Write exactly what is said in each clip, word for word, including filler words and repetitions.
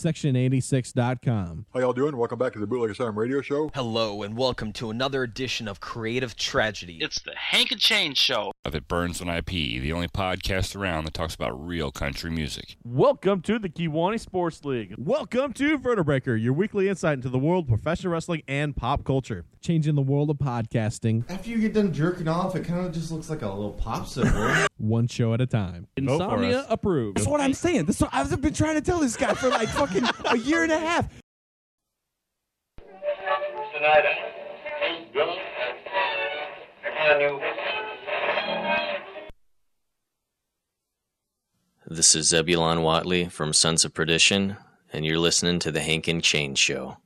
section eighty-six dot com. How y'all doing? Welcome back to the Bootleg Asylum Radio Show. Hello, and welcome to another edition of Creative Tragedy. It's the Hank and Chain Show. Of It Burns When I Pee, the only podcast around that talks about real country music. Welcome to the Kiwani Sports League. Welcome to Vertebreaker, your weekly insight into the world of professional wrestling and pop culture. Changing the world of podcasting. After you get done jerking off, it kind of just looks like a little popsicle. One show at a time. Insomnia approved. That's what I'm saying. That's what I've been trying to tell this guy for like fucking a year and a half. Tonight, he's drunk. I knew. This is Zebulon Watley from Sons of Perdition, and you're listening to the Hank and Chain Show.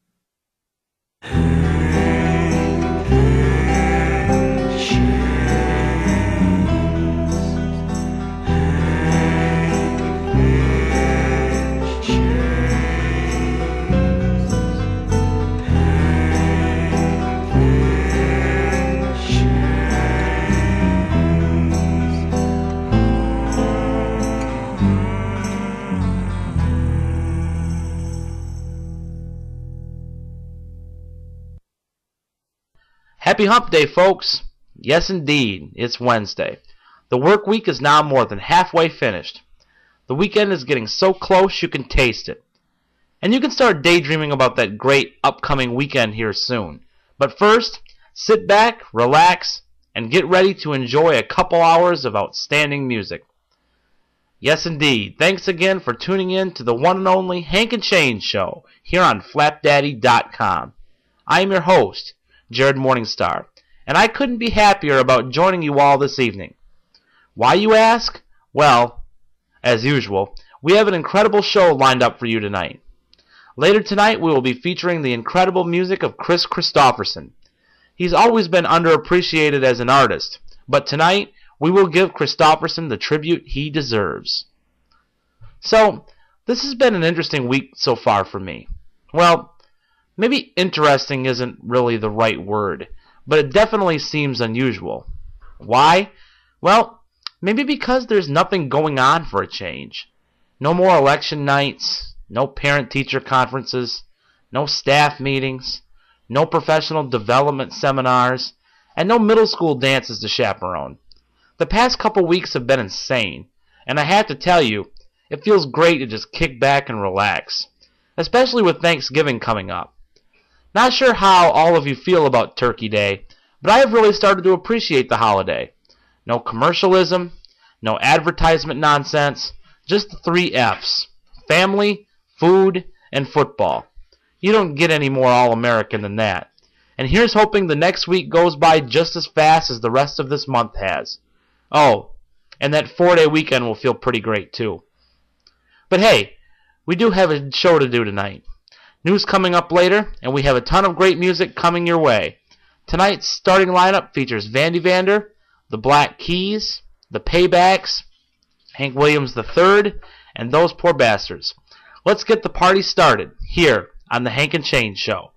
Happy Hump Day, folks. Yes, indeed, it's Wednesday. The work week is now more than halfway finished. The weekend is getting so close you can taste it. And you can start daydreaming about that great upcoming weekend here soon. But first, sit back, relax, and get ready to enjoy a couple hours of outstanding music. Yes, indeed. Thanks again for tuning in to the one and only Hank and Chain Show here on flap daddy dot com. I am your host, Jared Morningstar, and I couldn't be happier about joining you all this evening. Why, you ask? Well, as usual, we have an incredible show lined up for you tonight. Later tonight, we will be featuring the incredible music of Kris Kristofferson. He's always been underappreciated as an artist, but tonight, we will give Kristofferson the tribute he deserves. So, this has been an interesting week so far for me. Well, maybe interesting isn't really the right word, but it definitely seems unusual. Why? Well, maybe because there's nothing going on for a change. No more election nights, no parent-teacher conferences, no staff meetings, no professional development seminars, and no middle school dances to chaperone. The past couple weeks have been insane, and I have to tell you, it feels great to just kick back and relax, especially with Thanksgiving coming up. Not sure how all of you feel about Turkey Day, but I have really started to appreciate the holiday. No commercialism, no advertisement nonsense, just the three F's: family, food, and football. You don't get any more all-American than that. And here's hoping the next week goes by just as fast as the rest of this month has. Oh, and that four-day weekend will feel pretty great too. But hey, we do have a show to do tonight. News coming up later, and we have a ton of great music coming your way. Tonight's starting lineup features Vandy Vander, the Black Keys, the Paybacks, Hank Williams the third, and Those Poor Bastards. Let's get the party started here on the Hank and Chain Show.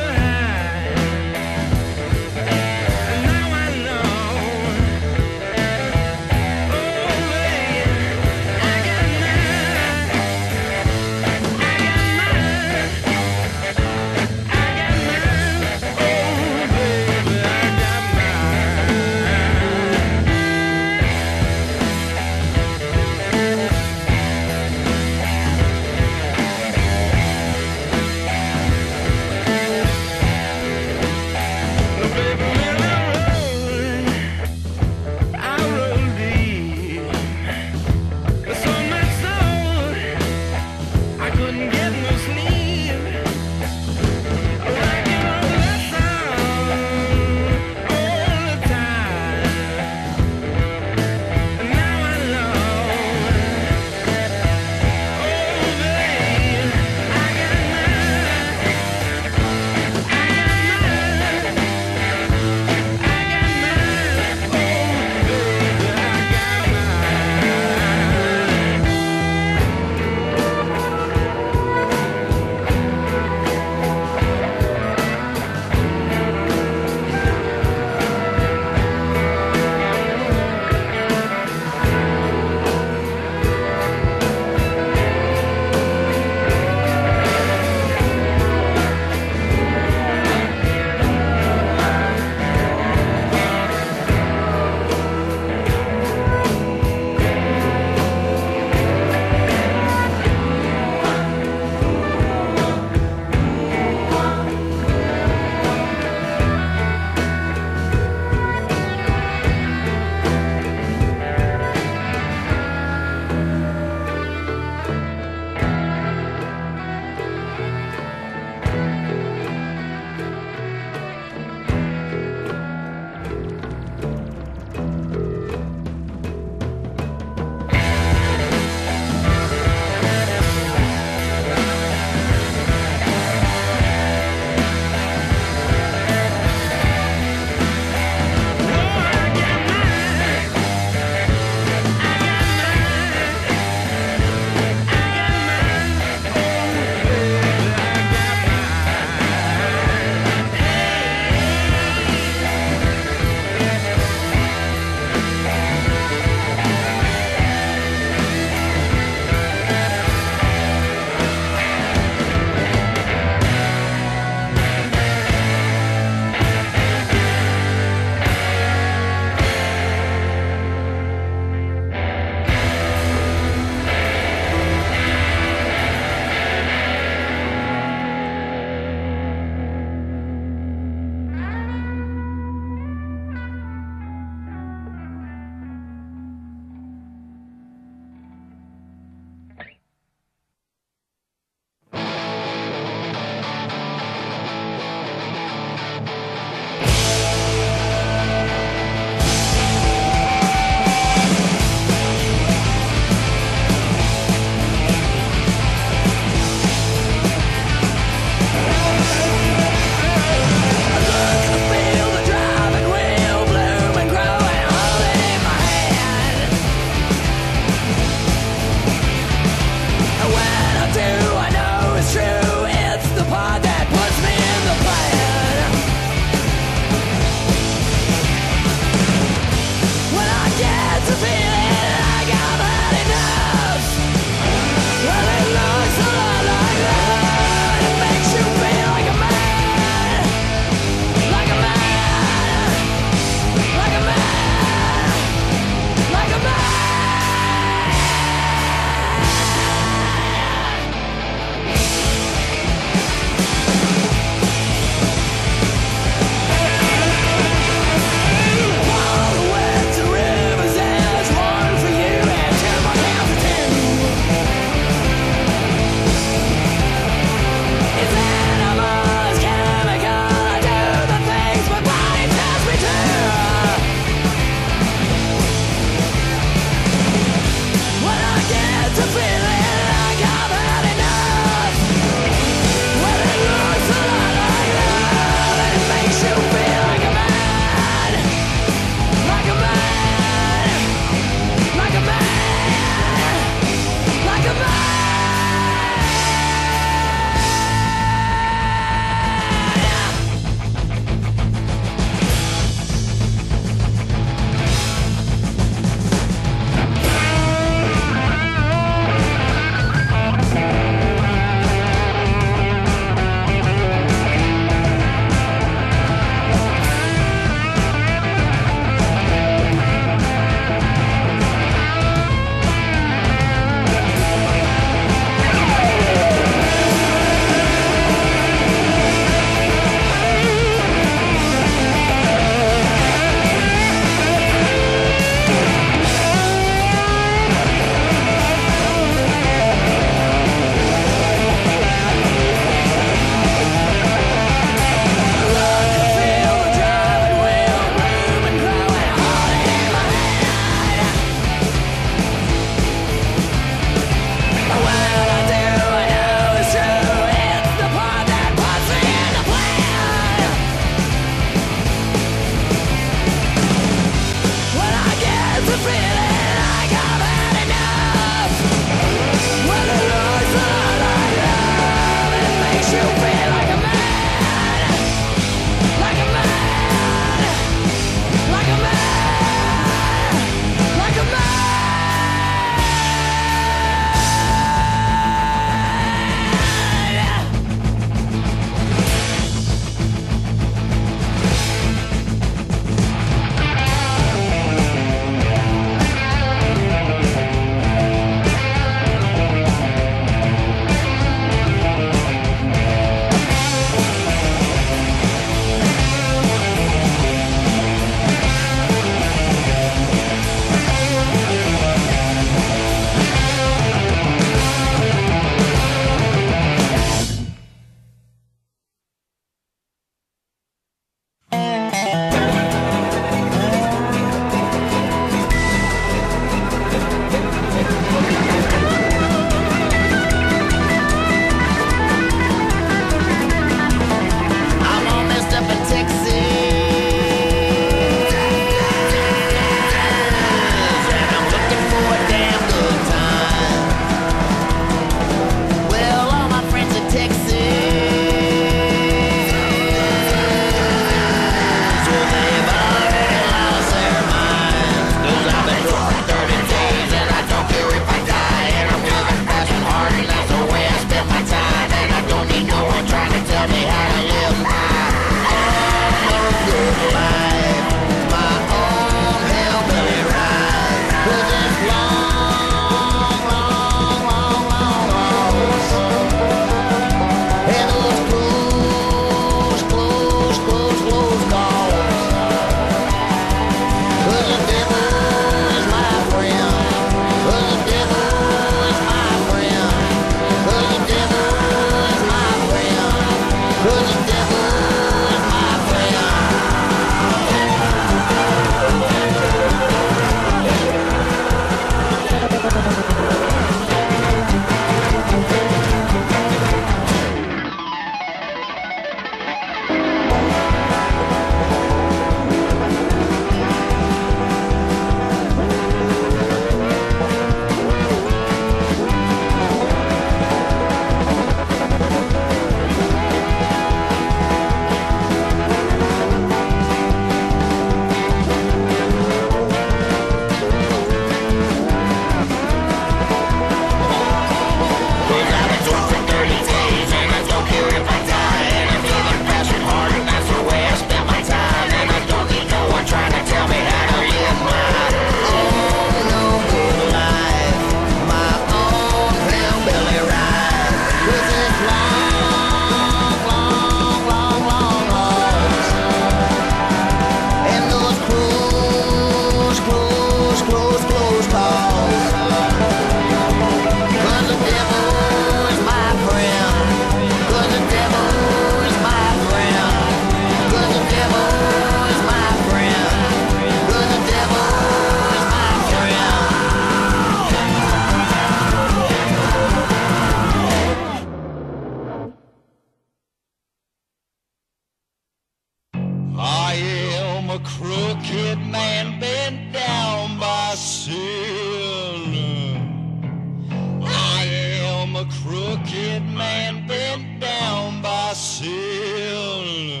crooked man bent down by sin.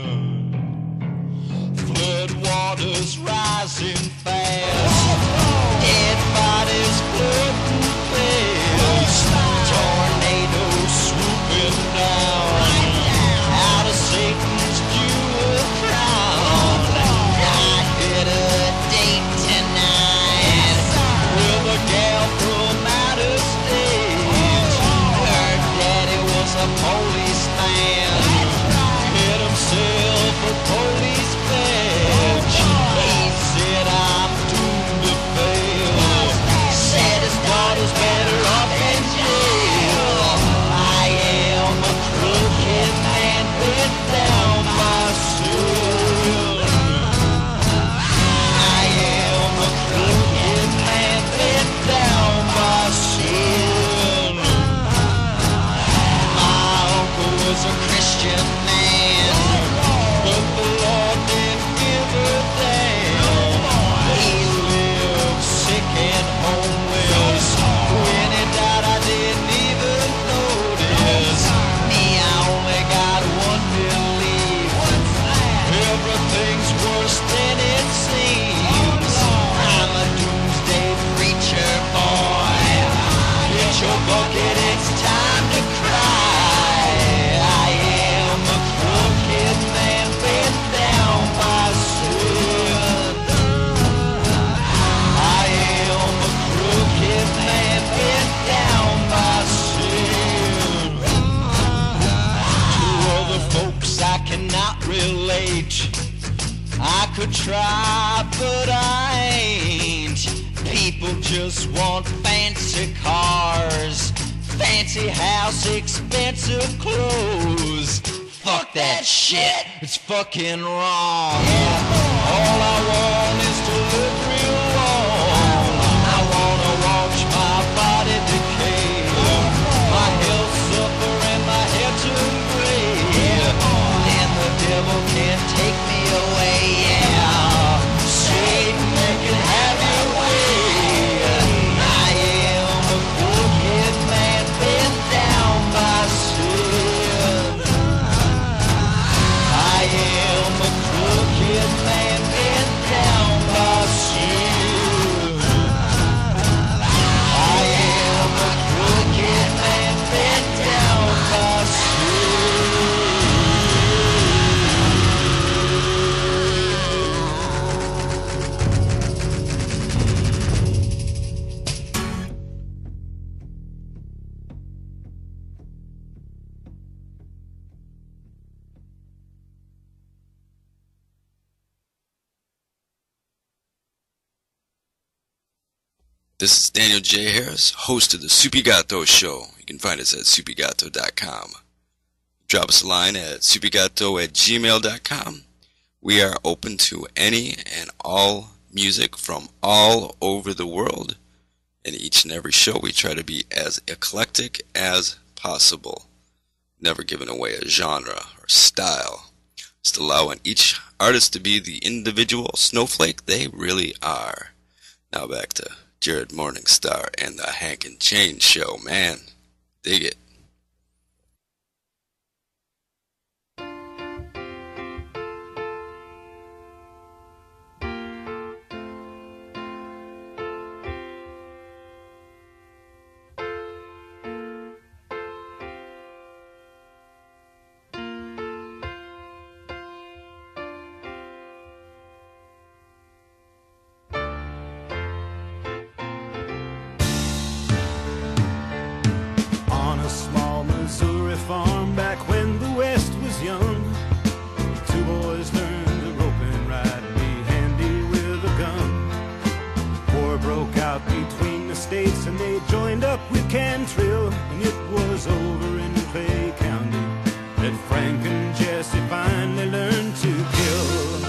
Flood waters rising fast, dead bodies floating past, tornadoes swooping down, out of Satan's jewel crown. I hit a date tonight with a gal from outer state. Her daddy was a policeman, hit himself a police badge. He said I'm doomed to fail, said his daughter's better off in jail. I am a crooked man bent down by sin. I am a crooked man bent down by sin. My uncle was a Christian man, but the Lord didn't give a damn. He lived sick and homeless. When he died, I didn't even notice. Me, I only got one belief: everything's worse than it seems. I'm a doomsday preacher boy. Get your bucket, it's time to cry. I am a crooked man bent down by sin. I am a crooked man bent down by sin. To other folks I cannot relate. I could try, but I ain't. People just want fancy cars, fancy house, expensive clothes. Fuck that shit, it's fucking wrong. All I want is to live real long. I wanna watch my body decay, my health suffer and my hair turn gray. Then the devil can't take me away, yeah. Satan, you can have your way. I am a crooked man bent down by sin. I am a crooked man bent down by sin. I am a crooked man bent down by sin. This is Daniel J. Harris, host of the Supigato Show. You can find us at supigato dot com. Drop us a line at supigato at gmail dot com. We are open to any and all music from all over the world. In each and every show, we try to be as eclectic as possible, never giving away a genre or style, just allowing each artist to be the individual snowflake they really are. Now back to Jared Morningstar and the Hank and Jane Show. Man, dig it. Farm back when the West was young, two boys learned to rope and ride and be handy with a gun. War broke out between the states and they joined up with Cantrill, and it was over in Clay County that Frank and Jesse finally learned to kill.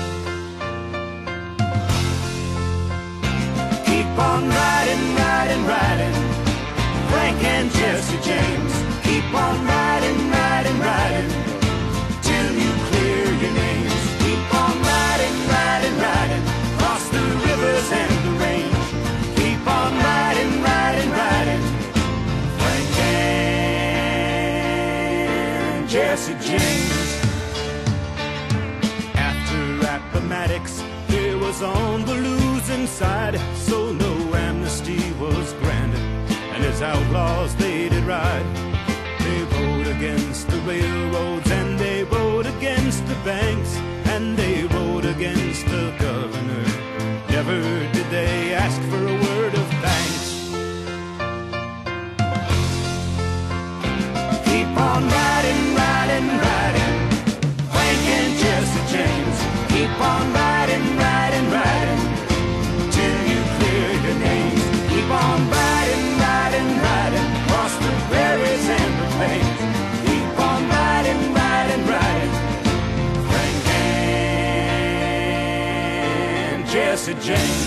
Keep on riding, riding, riding, Frank and Jesse James. Keep on riding, riding, riding, till you clear your names. Keep on riding, riding, riding, across the rivers and the range. Keep on riding, riding, riding, Frank and Jesse James. After Appomattox, he was on the losing side, so no amnesty was granted, and his outlaws they did ride. They rode against the railroads, and they rode against the banks, and they rode against the governor. Never did they ask for a word of thanks. Keep on riding, riding, riding, Frank and Jesse James. Keep on riding, riding, riding, till you clear your names. Keep on riding, riding, riding, across the prairies and the plains. Keep on riding, riding, riding, Frank and Jesse James.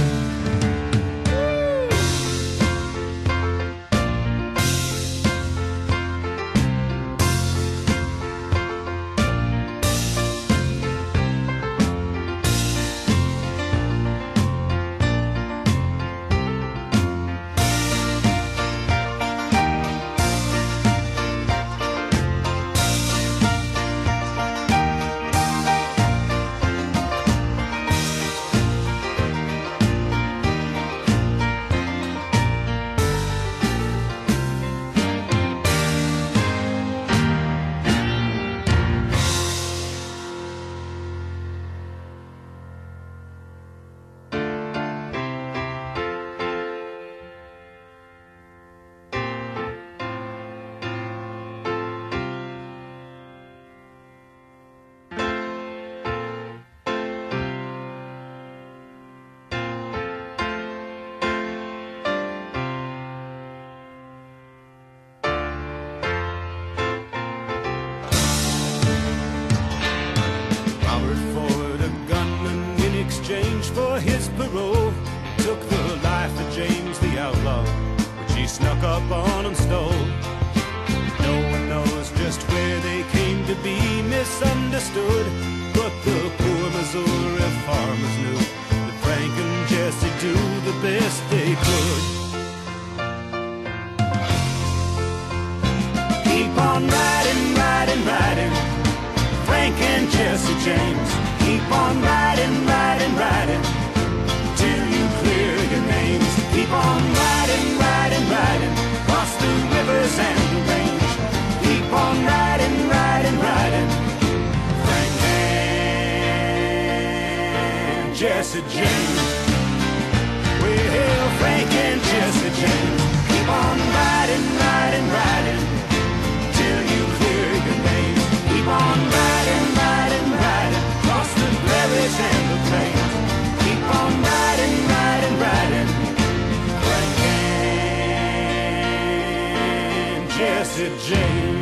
For his parole, took the life of James the outlaw, which he snuck up on and stole. No one knows just where they came to be misunderstood, but the poor Missouri farmers knew that Frank and Jesse do the best they could. Keep on riding, riding, riding, Frank and Jesse James. Keep on riding, riding, riding, till you clear your names. Keep on riding, riding, riding, across the rivers and the range. Keep on riding, riding, riding, Frank and Jesse James. Well, Frank and Jesse James. Keep on riding, riding, riding, till you clear your names. Keep on riding, riding, riding, across the prairies and the plains. Keep on riding, riding, riding, Frank and Jesse James.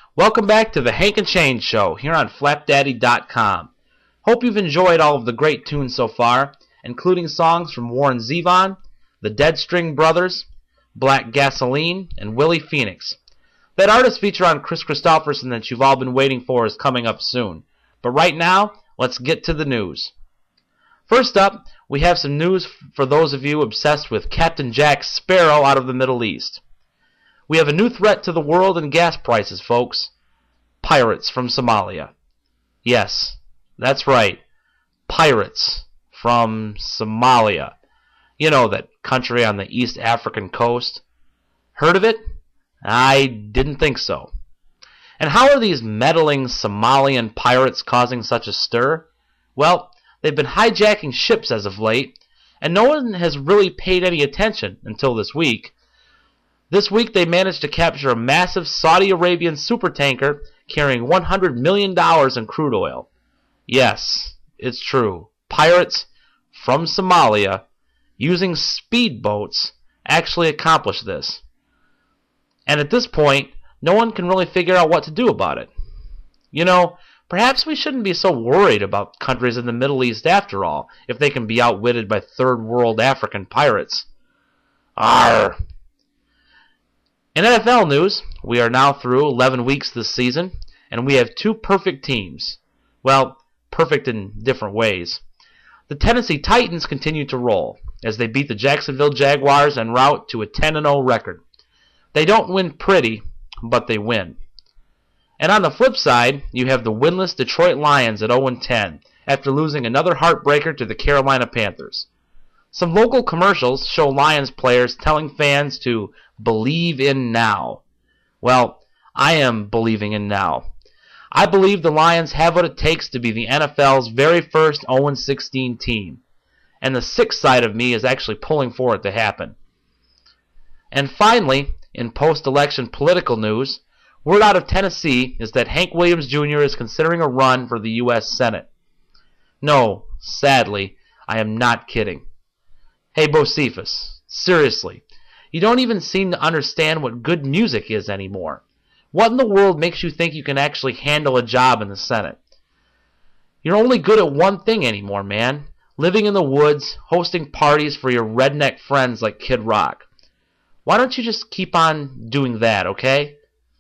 Welcome back to the Hank and Shane Show here on flap daddy dot com. Hope you've enjoyed all of the great tunes so far, including songs from Warren Zevon, the Dead String Brothers, Black Gasoline, and Willie Phoenix. That artist feature on Chris Christopherson that you've all been waiting for is coming up soon. But right now, let's get to the news. First up, we have some news for those of you obsessed with Captain Jack Sparrow out of the Middle East. We have a new threat to the world in gas prices, folks. Pirates from Somalia. Yes, that's right. Pirates from Somalia. You know, that country on the East African coast. Heard of it? I didn't think so. And how are these meddling Somalian pirates causing such a stir? Well, they've been hijacking ships as of late, and no one has really paid any attention until this week. This week they managed to capture a massive Saudi Arabian supertanker carrying one hundred million dollars in crude oil. Yes, it's true. Pirates from Somalia using speedboats actually accomplished this. And at this point, no one can really figure out what to do about it. You know, perhaps we shouldn't be so worried about countries in the Middle East after all, if they can be outwitted by third world African pirates. Arr! In N F L news, we are now through eleven weeks this season, and we have two perfect teams. Well, perfect in different ways. The Tennessee Titans continue to roll, as they beat the Jacksonville Jaguars en route to a ten and oh record. They don't win pretty, but they win. And on the flip side, you have the winless Detroit Lions at oh and ten, after losing another heartbreaker to the Carolina Panthers. Some local commercials show Lions players telling fans to believe in now. Well, I am believing in now. I believe the Lions have what it takes to be the N F L's very first oh and sixteen team. And the sick side of me is actually pulling for it to happen. And finally, in post-election political news, word out of Tennessee is that Hank Williams Junior is considering a run for the U S Senate. No, sadly, I am not kidding. Hey, Bocephus, seriously, you don't even seem to understand what good music is anymore. What in the world makes you think you can actually handle a job in the Senate? You're only good at one thing anymore, man. Living in the woods, hosting parties for your redneck friends like Kid Rock. Why don't you just keep on doing that, okay?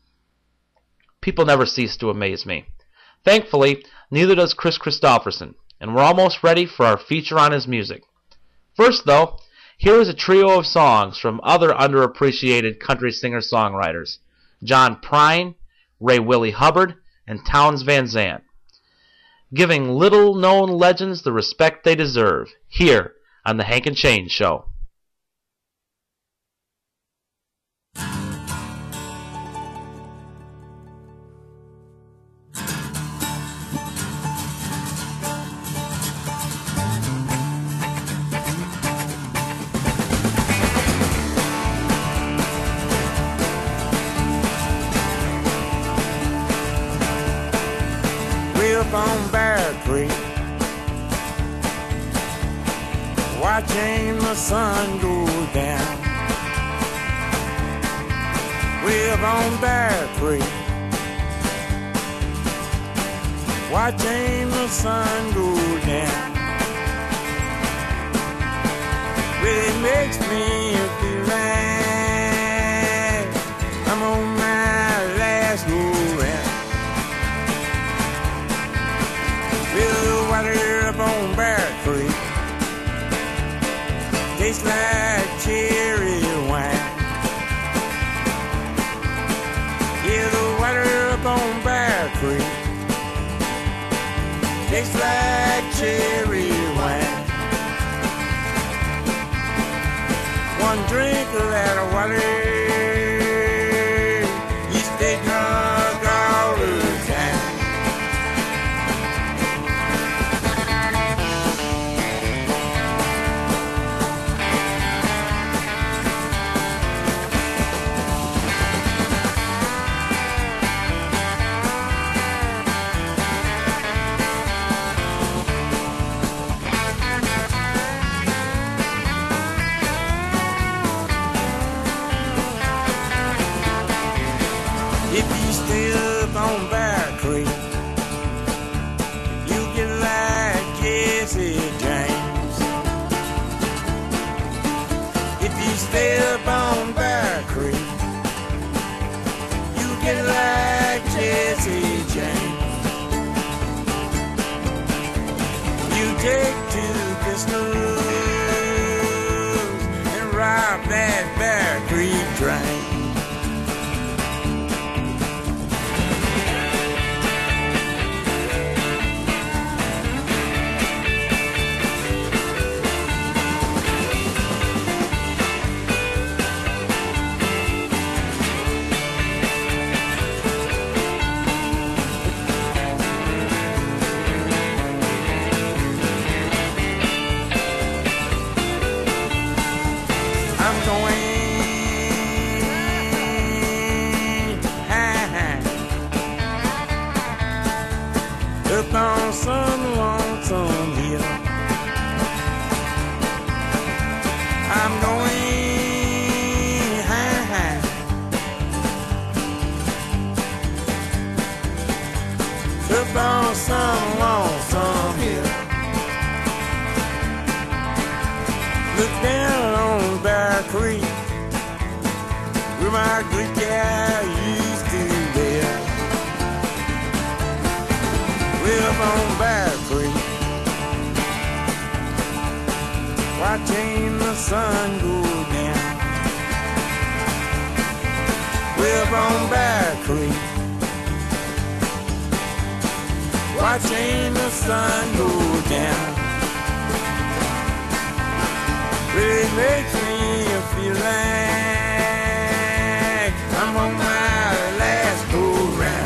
People never cease to amaze me. Thankfully, neither does Chris Christopherson, and we're almost ready for our feature on his music. First, though, here is a trio of songs from other underappreciated country singer-songwriters, John Prine, Ray Willie Hubbard, and Townes Van Zandt, giving little-known legends the respect they deserve, here on the Hank and Shane Show. Up on Bear Creek, watching the sun go down. Way up on Bear Creek, watching the sun go down. Really makes me feel like I'm on my last go round. Feel the water up on Bear Creek, tastes like cherry wine. Yeah, the water up on Bear Creek tastes like cherry wine. One drink of that water, you stay drunk all the time. snooze and ride that Bear Creek train. Up on some lonesome hill, I'm going high, high. Up on some lonesome hill, look down on Bear Creek, where my good cow used to live. Up on Bear Creek, watching the sun go down. Way up on Bear Creek, watching the sun go down. It makes me feel like I'm on my last go round.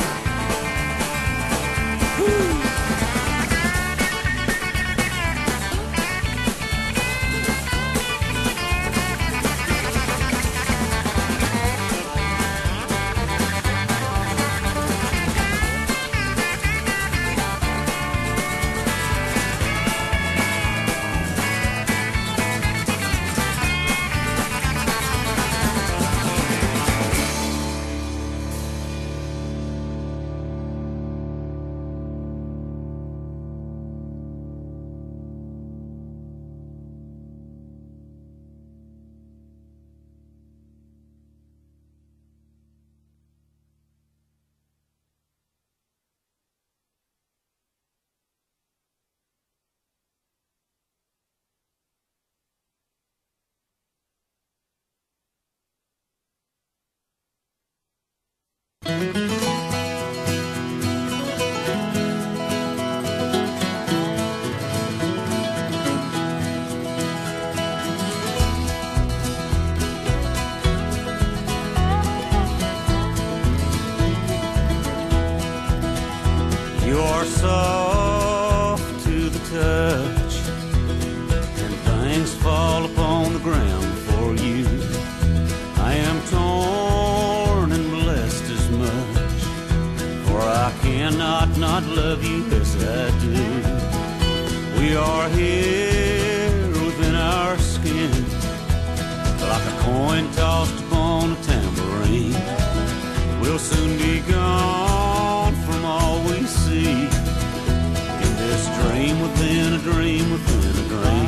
You're soft to the touch, and things fall upon the ground for you. I am torn and blessed as much, for I cannot not love you as I do. We are here within our skin, like a coin tossed upon a tambourine. We'll soon be gone from all we see, in this dream within a dream within a dream.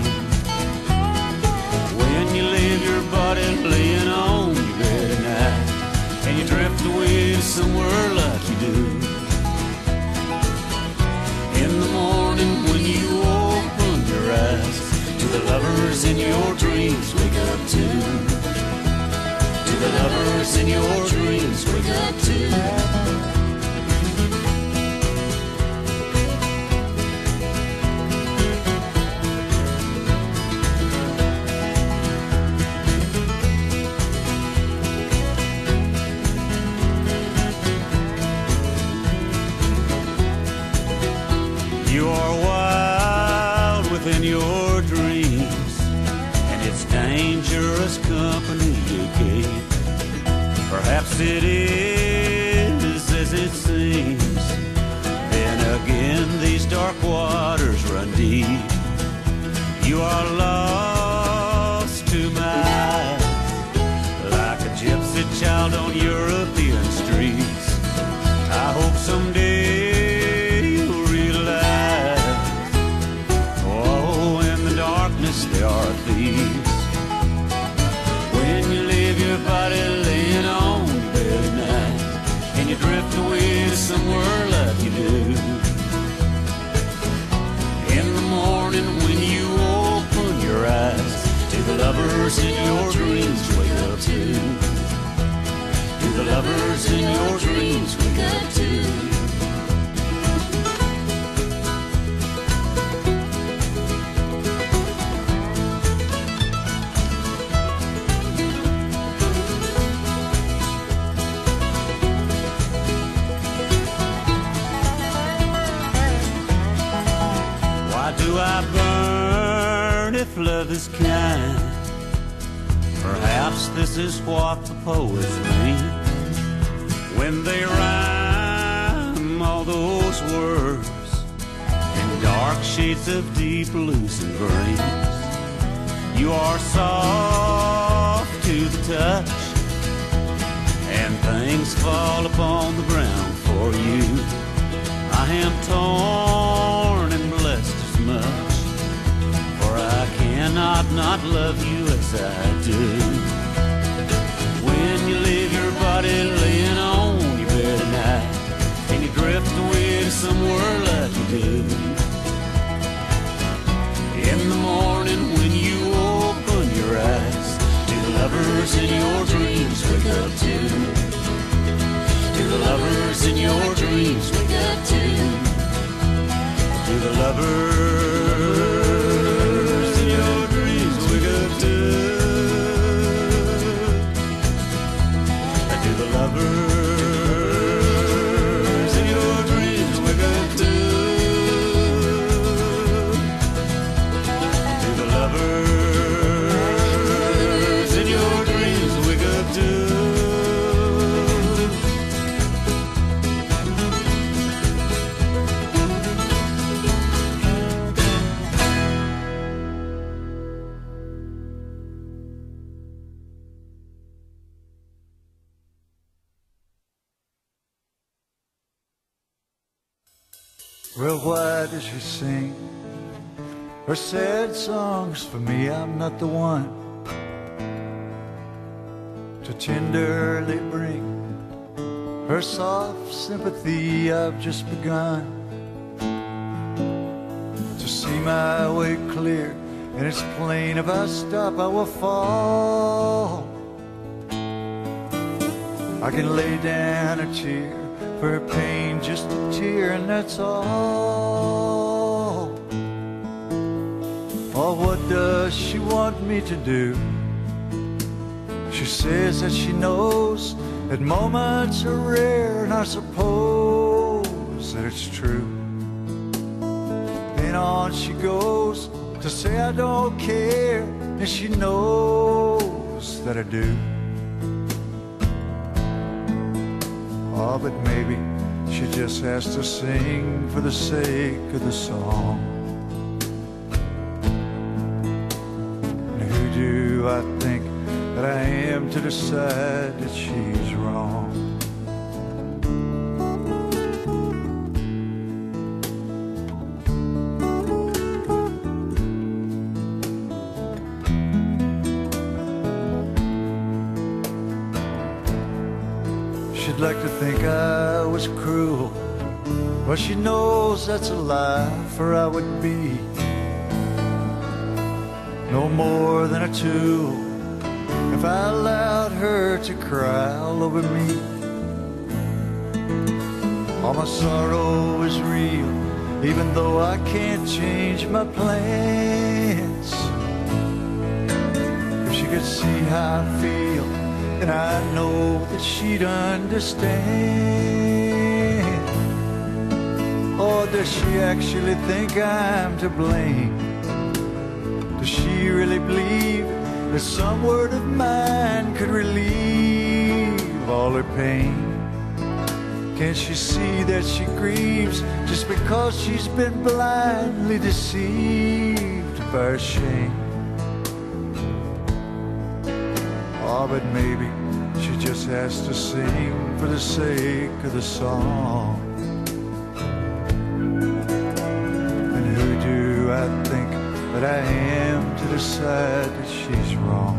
When you leave your body laying on your bed at night, and you drift away somewhere like you do, in the morning when you open your eyes, to the lovers in your dreams wake up too. To the lovers in your dreams wake up too. You are wild within your dreams, and it's dangerous company you keep. Perhaps it is as it seems. Then again these dark waters run deep. You are lost to my eyes, like a gypsy child on European streets. I hope someday you'll realize, oh, in the darkness there are thieves. When you leave your body laying on your bed at night, lovers in your dreams wake up too. Why do I burn if love is kind? Perhaps this is what the poets mean when they rhyme all those words in dark shades of deep blues and greens. You are soft to the touch, and things fall upon the ground for you. I am torn and blessed as much, for I cannot not love you as I do. When you leave your body laying on your bed at night, and you drift away to somewhere like you do. In the morning when you open your eyes, do the lovers in your dreams wake up too? Do the lovers in your dreams wake up too? Do the lovers in your dreams wake up too? Do the lovers in your dreams wake up too? Do the lovers in your dreams wake up too? Well, why does she sing her sad songs for me? I'm not the one to tenderly bring her soft sympathy. I've just begun to see my way clear, and it's plain if I stop I will fall. I can lay down a tear for her pain, just a tear, and that's all. Oh, what does she want me to do? She says that she knows that moments are rare, and I suppose that it's true. Then on she goes to say I don't care, and she knows that I do. Oh, but maybe she just has to sing for the sake of the song. And who do I think that I am to decide that she's wrong? She'd like to think I was cruel, but she knows that's a lie, for I would be no more than a tool if I allowed her to cry all over me. All my sorrow is real, even though I can't change my plans. If she could see how I feel, and I know that she'd understand. Or does she actually think I'm to blame? Does she really believe that some word of mine could relieve all her pain? Can't she see that she grieves just because she's been blindly deceived by her shame? Oh, but maybe she just has to sing for the sake of the song. And who do I think that I am to decide that she's wrong?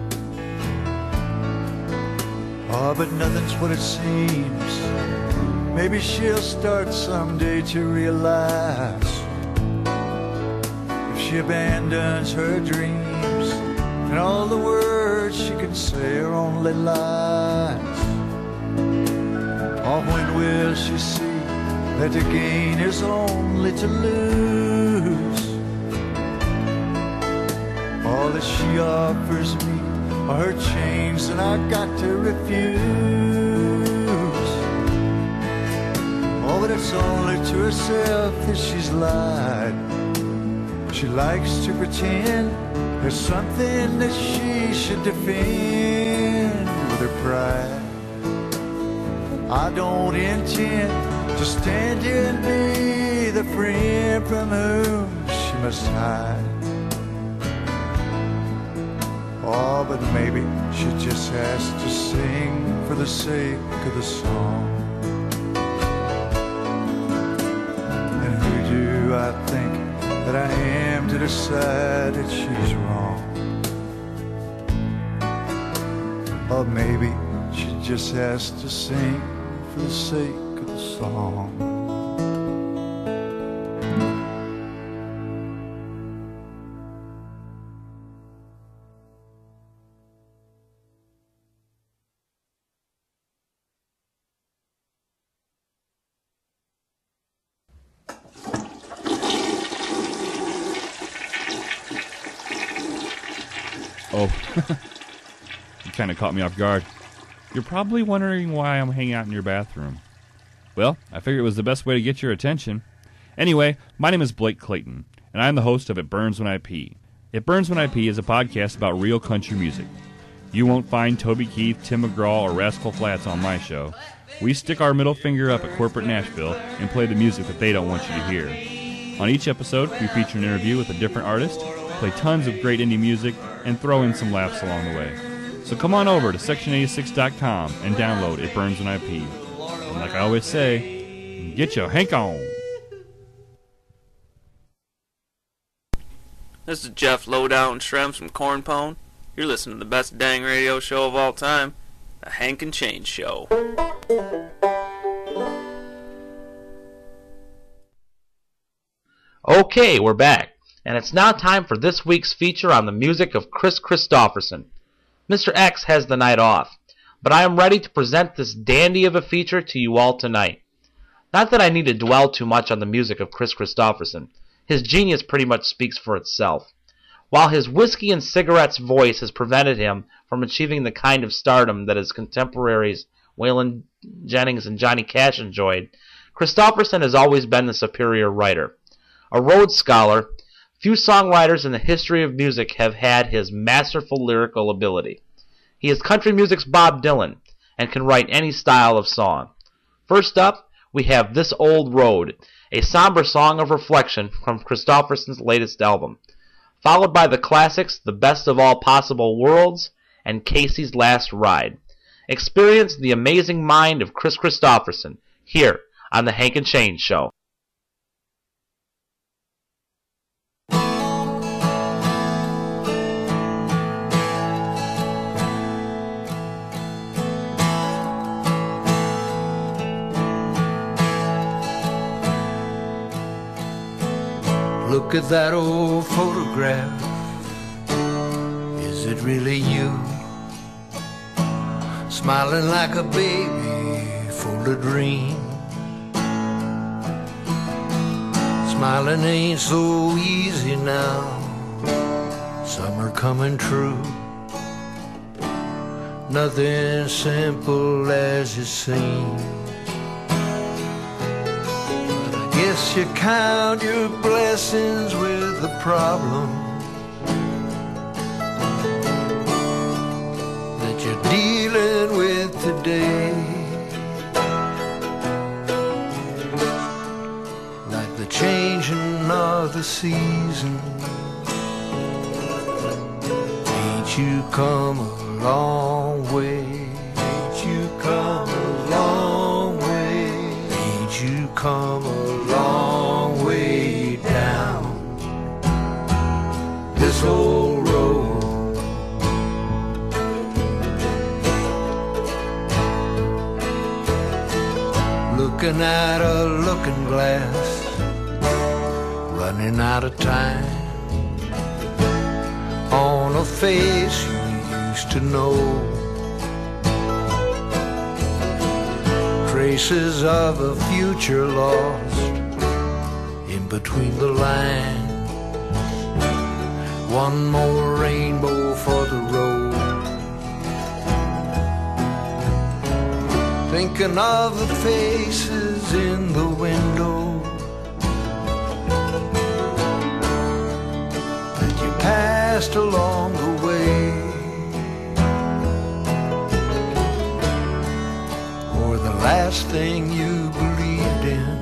Oh, but nothing's what it seems maybe she'll start someday to realize if she abandons her dreams and all the words she can say are only lies. Oh, when will she see that to gain is only to lose? All that she offers me are her chains, and I've got to refuse. Oh, but it's only to herself that she's lied. She likes to pretend there's something that she should defend with her pride. I don't intend to stand here and be the friend from whom she must hide. Oh, but maybe she just has to sing for the sake of the song. And who do I think that I am to decide that she's wrong? Or maybe she just has to sing for the sake of the song. Oh, you kind of caught me off guard. You're probably wondering why I'm hanging out in your bathroom. Well, I figured it was the best way to get your attention. Anyway, my name is Blake Clayton, and I'm the host of It Burns When I Pee. It Burns When I Pee is a podcast about real country music. You won't find Toby Keith, Tim McGraw, or Rascal Flatts on my show. We stick our middle finger up at corporate Nashville and play the music that they don't want you to hear. On each episode, we feature an interview with a different artist, play tons of great indie music, and throw in some laughs along the way. So come on over to section eighty-six dot com and download It Burns When I Pee. And like I always say, get your hank on. This is Jeff Lowdown Shrems from Corn Pone. You're listening to the best dang radio show of all time, The Hank and Change Show. Okay, we're back, and it's now time for this week's feature on the music of Kris Kristofferson. Mister X has the night off, but I am ready to present this dandy of a feature to you all tonight. Not that I need to dwell too much on the music of Kris Kristofferson. His genius pretty much speaks for itself. While his whiskey and cigarettes voice has prevented him from achieving the kind of stardom that his contemporaries Waylon Jennings and Johnny Cash enjoyed, Kristofferson has always been the superior writer. A Rhodes Scholar, few songwriters in the history of music have had his masterful lyrical ability. He is country music's Bob Dylan and can write any style of song. First up, we have This Old Road, a somber song of reflection from Kristofferson's latest album, followed by the classics The Best of All Possible Worlds and Casey's Last Ride. Experience the amazing mind of Kris Kristofferson here on The Hank and Change Show. Look at that old photograph. Is it really you? Smiling like a baby full of dreams. Smiling ain't so easy now. Some are coming true. Nothing simple as it seems. Guess you count your blessings with the problem that you're dealing with today. Like the changing of the season. Ain't you come a long way? Ain't you come a long way? Ain't you come a long way down this old road? Look looking at a looking glass, running out of time on a face you used to know. Traces of a future lost in between the lines. One more rainbow for the road. Thinking of the faces in the window that you passed along the way, or the last thing you believed in.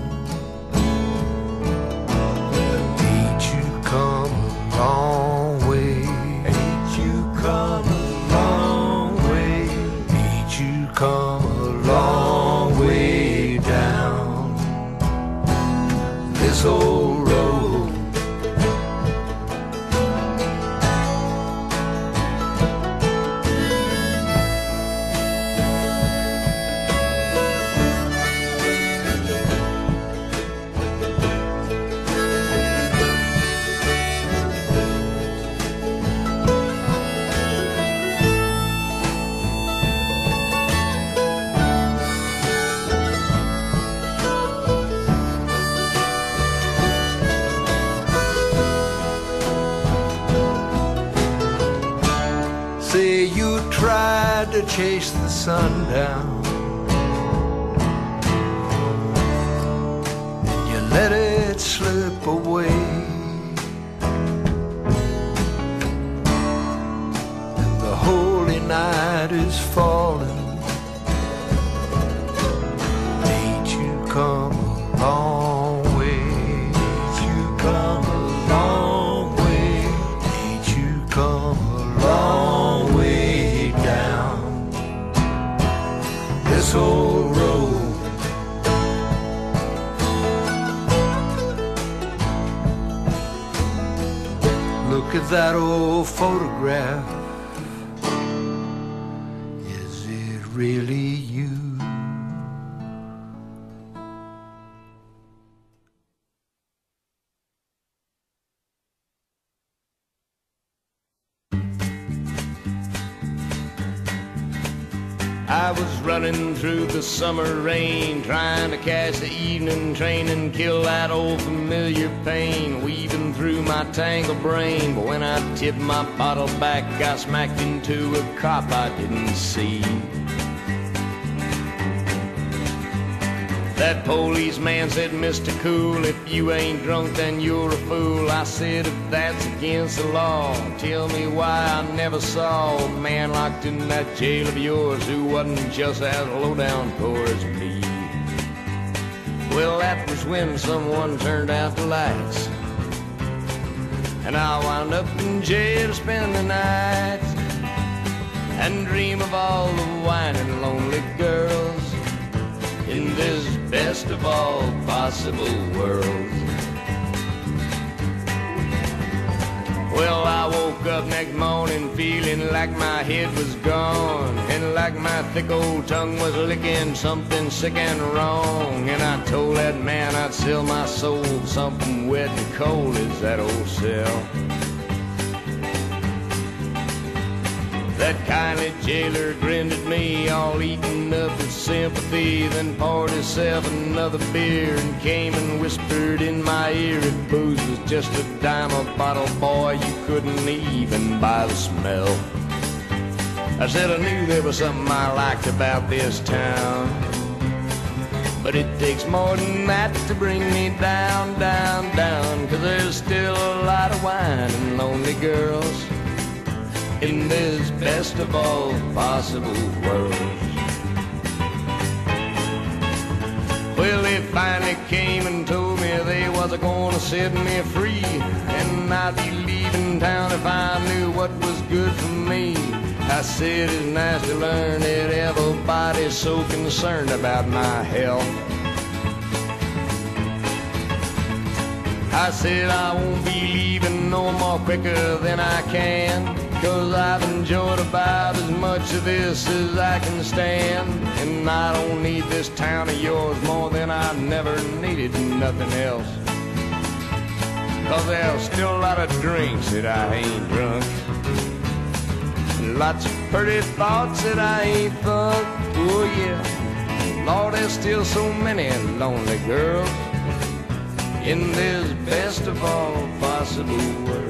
Ain't you come a long way? Ain't you come a long way? Ain't you come a long way down this old road? Say you tried to chase the sun down, and you let it slip away, and the holy night is falling. Ain't you come a long way? Ain't you come a long way? Ain't you come a long way down this old road? Look at that old photograph. Is it really you? I was running through the summer rain, trying to catch the evening train and kill that old familiar pain weaving through my tangled brain. But when I tipped my bottle back, I smacked into a cop I didn't see. That policeman said, Mister Cool, if you ain't drunk, then you're a fool. I said, if that's against the law, tell me why I never saw a man locked in that jail of yours who wasn't just as low down poor as me. Well, that was when someone turned out the lights, and I wound up in jail to spend the night and dream of all the whining lonely girls in this best of all possible worlds. Well, I woke up next morning feeling like my head was gone, and like my thick old tongue was licking something sick and wrong. And I told that man I'd sell my soul for something wet and cold as that old cell. That kindly jailer grinned at me, all eaten up with sympathy, then poured himself another beer and came and whispered in my ear, if booze was just a dime a bottle, boy, you couldn't even buy the smell. I said I knew there was something I liked about this town, but it takes more than that to bring me down, down, down, 'cause there's still a lot of wine and lonely girls in this best of all possible worlds. Well, they finally came and told me they wasn't gonna set me free, and I'd be leaving town if I knew what was good for me. I said it's nice to learn that everybody's so concerned about my health. I said I won't be leaving no more quicker than I can, 'cause I've enjoyed about as much of this as I can stand. And I don't need this town of yours more than I never needed nothing else. 'Cause there's still a lot of drinks that I ain't drunk, lots of pretty thoughts that I ain't thought. Oh yeah, Lord, there's still so many lonely girls in this best of all possible worlds.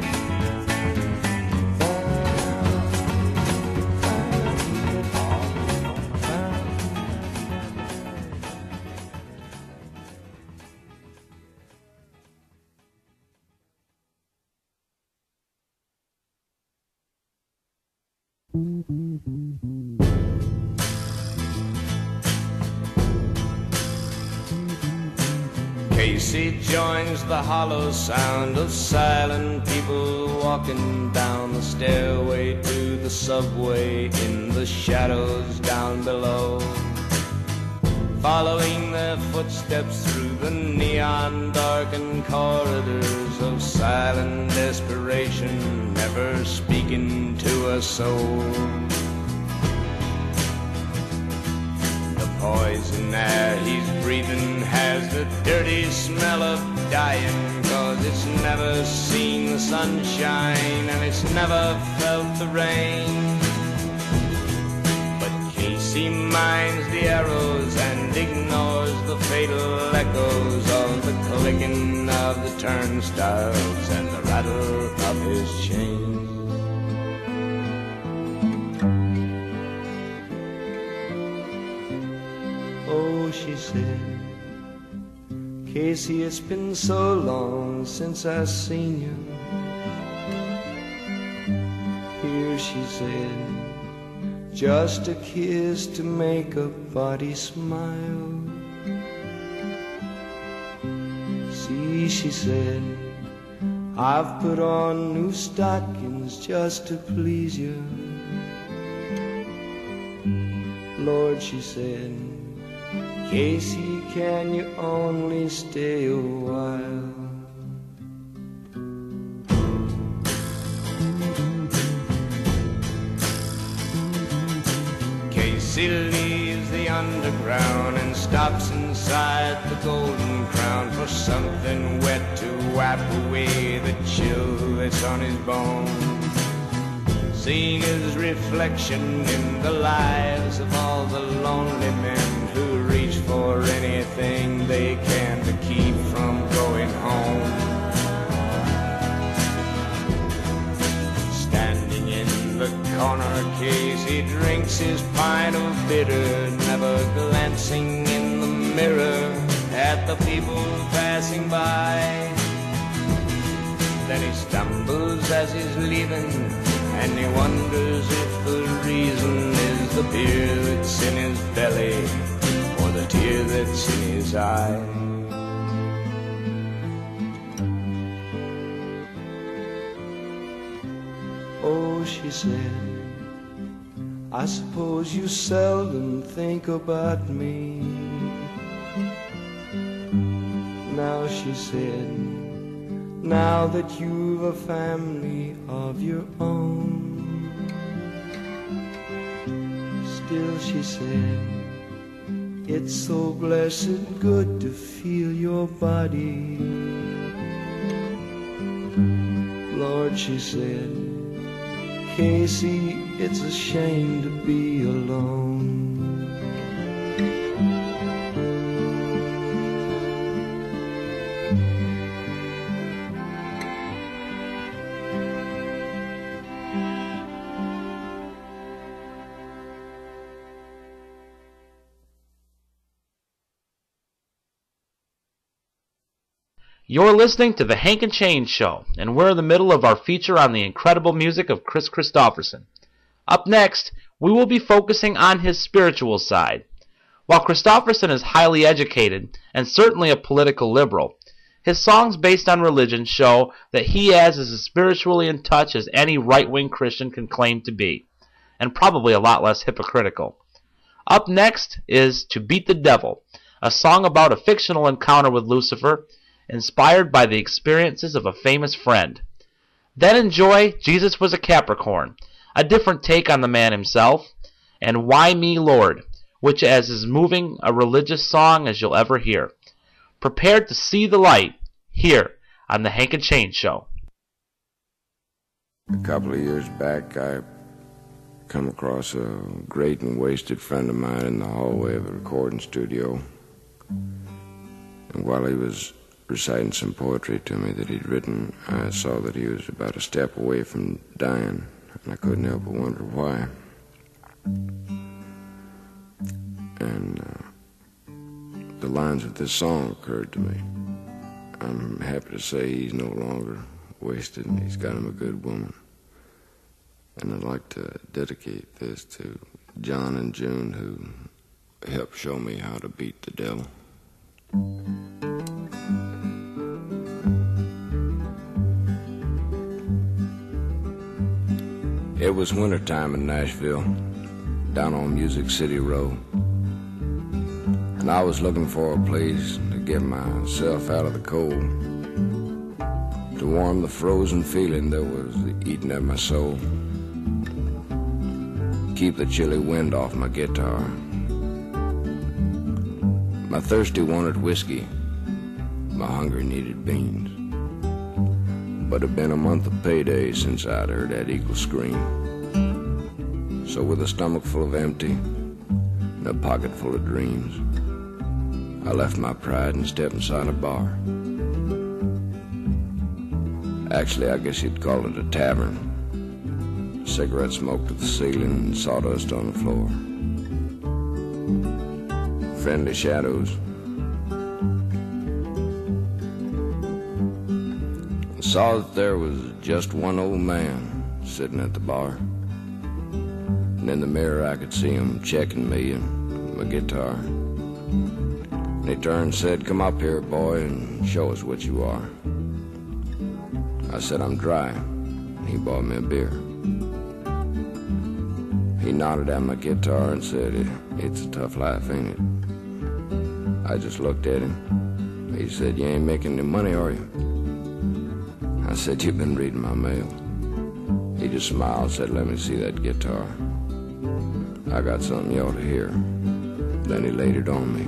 Casey joins the hollow sound of silent people walking down the stairway to the subway in the shadows down below, following their footsteps through the neon darkened corridors of silent desperation, never speaking to a soul. The poison air he's breathing has the dirty smell of dying, 'cause it's never seen the sunshine and it's never felt the rain. But Casey minds the arrows and ignores the fatal echoes of the clicking of the turnstiles and the rattle of his chains. Oh, she said, Casey, it's been so long since I've seen you. Here, she said, just a kiss to make a body smile. See, she said, I've put on new stockings just to please you. Lord, she said, Casey, can you only stay a while? Casey leaves the underground and stops inside the Golden Crown for something wet to wipe away the chill that's on his bones. Seeing his reflection in the lives of all the lonely men who reach for anything they can to keep from going home. Standing in the corner case, he drinks his pint of bitter, never glancing in the mirror at the people passing by. Then he stumbles as he's leaving, and he wonders if the reason is the beer that's in his belly or the tear that's in his eye. Oh, she said, I suppose you seldom think about me. Now, she said, now that you've a family of your own. Still, she said, it's so blessed good to feel your body. Lord, she said, Casey, it's a shame to be alone. You're listening to The Hank and Change Show, and we're in the middle of our feature on the incredible music of Chris Christopherson. Up next, we will be focusing on his spiritual side. While Christopherson is highly educated, and certainly a political liberal, his songs based on religion show that he is as spiritually in touch as any right-wing Christian can claim to be, and probably a lot less hypocritical. Up next is To Beat the Devil, a song about a fictional encounter with Lucifer, inspired by the experiences of a famous friend. Then enjoy Jesus Was a Capricorn, a different take on the man himself, and Why Me Lord, which is as moving a religious song as you'll ever hear. Prepared to see the light here on the Hank and Change Show. A couple of years back, I come across a great and wasted friend of mine in the hallway of a recording studio. And while he was reciting some poetry to me that he'd written, I saw that he was about a step away from dying, and I couldn't help but wonder why. And uh, the lines of this song occurred to me. I'm happy to say he's no longer wasted, and he's got him a good woman. And I'd like to dedicate this to John and June, who helped show me how to beat the devil. It was wintertime in Nashville, down on Music City Road. And I was looking for a place to get myself out of the cold, to warm the frozen feeling that was eating at my soul, keep the chilly wind off my guitar. My thirsty wanted whiskey, my hungry needed beans. But it'd been a month of payday since I'd heard that eagle scream. So with a stomach full of empty and a pocket full of dreams, I left my pride and stepped inside a bar. Actually, I guess you'd call it a tavern. Cigarette smoke to the ceiling and sawdust on the floor. Friendly shadows. I saw that there was just one old man sitting at the bar. And in the mirror I could see him checking me and my guitar. And he turned and said, "Come up here, boy, and show us what you are." I said, "I'm dry." And he bought me a beer. He nodded at my guitar and said, it, "It's a tough life, ain't it?" I just looked at him. He said, "You ain't making any money, are you?" I said, "You've been reading my mail." He just smiled and said, "Let me see that guitar. I got something you ought to hear." Then he laid it on me.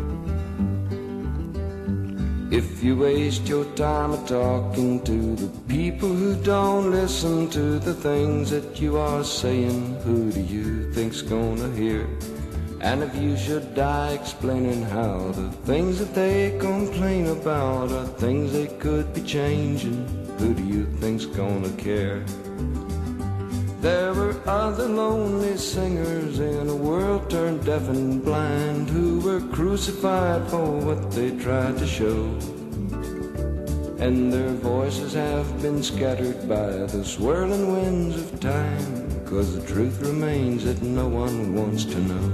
If you waste your time a talking to the people who don't listen to the things that you are saying, who do you think's gonna hear? And if you should die explaining how the things that they complain about are things they could be changing, who do you think's gonna care? There were other lonely singers in a world turned deaf and blind, who were crucified for what they tried to show. And their voices have been scattered by the swirling winds of time, 'cause the truth remains that no one wants to know.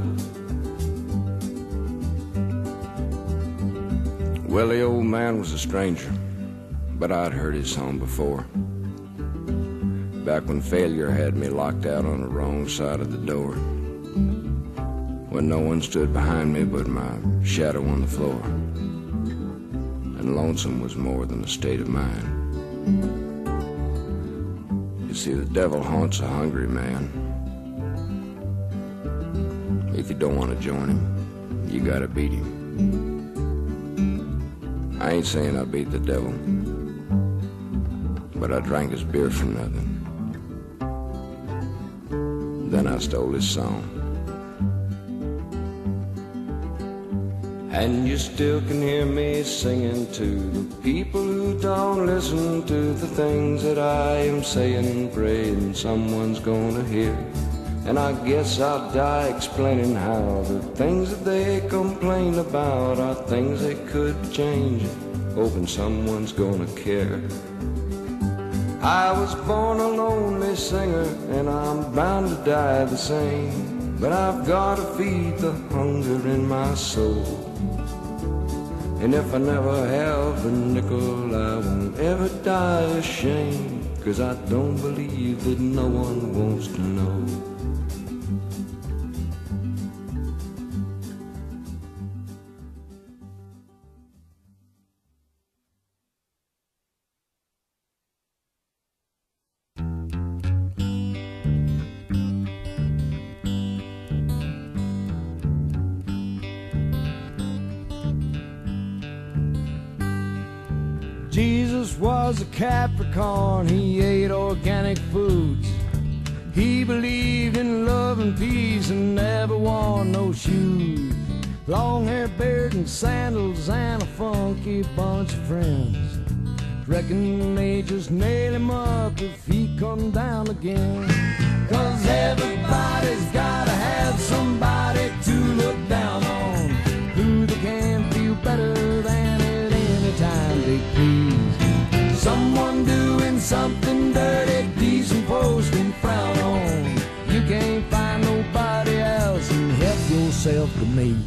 Well, the old man was a stranger, but I'd heard his song before, back when failure had me locked out on the wrong side of the door, when no one stood behind me but my shadow on the floor, and lonesome was more than a state of mind. You see, the devil haunts a hungry man. If you don't want to join him, you gotta beat him. I ain't saying I beat the devil, but I drank his beer for nothing. Then I stole his song. And you still can hear me singing to the people who don't listen to the things that I am saying, praying someone's gonna hear. And I guess I'll die explaining how the things that they complain about are things they could change, hoping someone's gonna care. I was born a lonely singer, and I'm bound to die the same, but I've got to feed the hunger in my soul. And if I never have a nickel, I won't ever die ashamed, 'cause I don't believe that no one wants to know. Jesus was a Capricorn, he ate organic foods. He believed in love and peace and never wore no shoes. Long hair, beard, and sandals, and a funky bunch of friends. Reckon they just nail him up if he come down again. Cause everybody's gotta have somebody to look down on, who they can feel better than at any time they please. Someone doing something dirty, decent folks can frown on. You can't find nobody else and help yourself to me.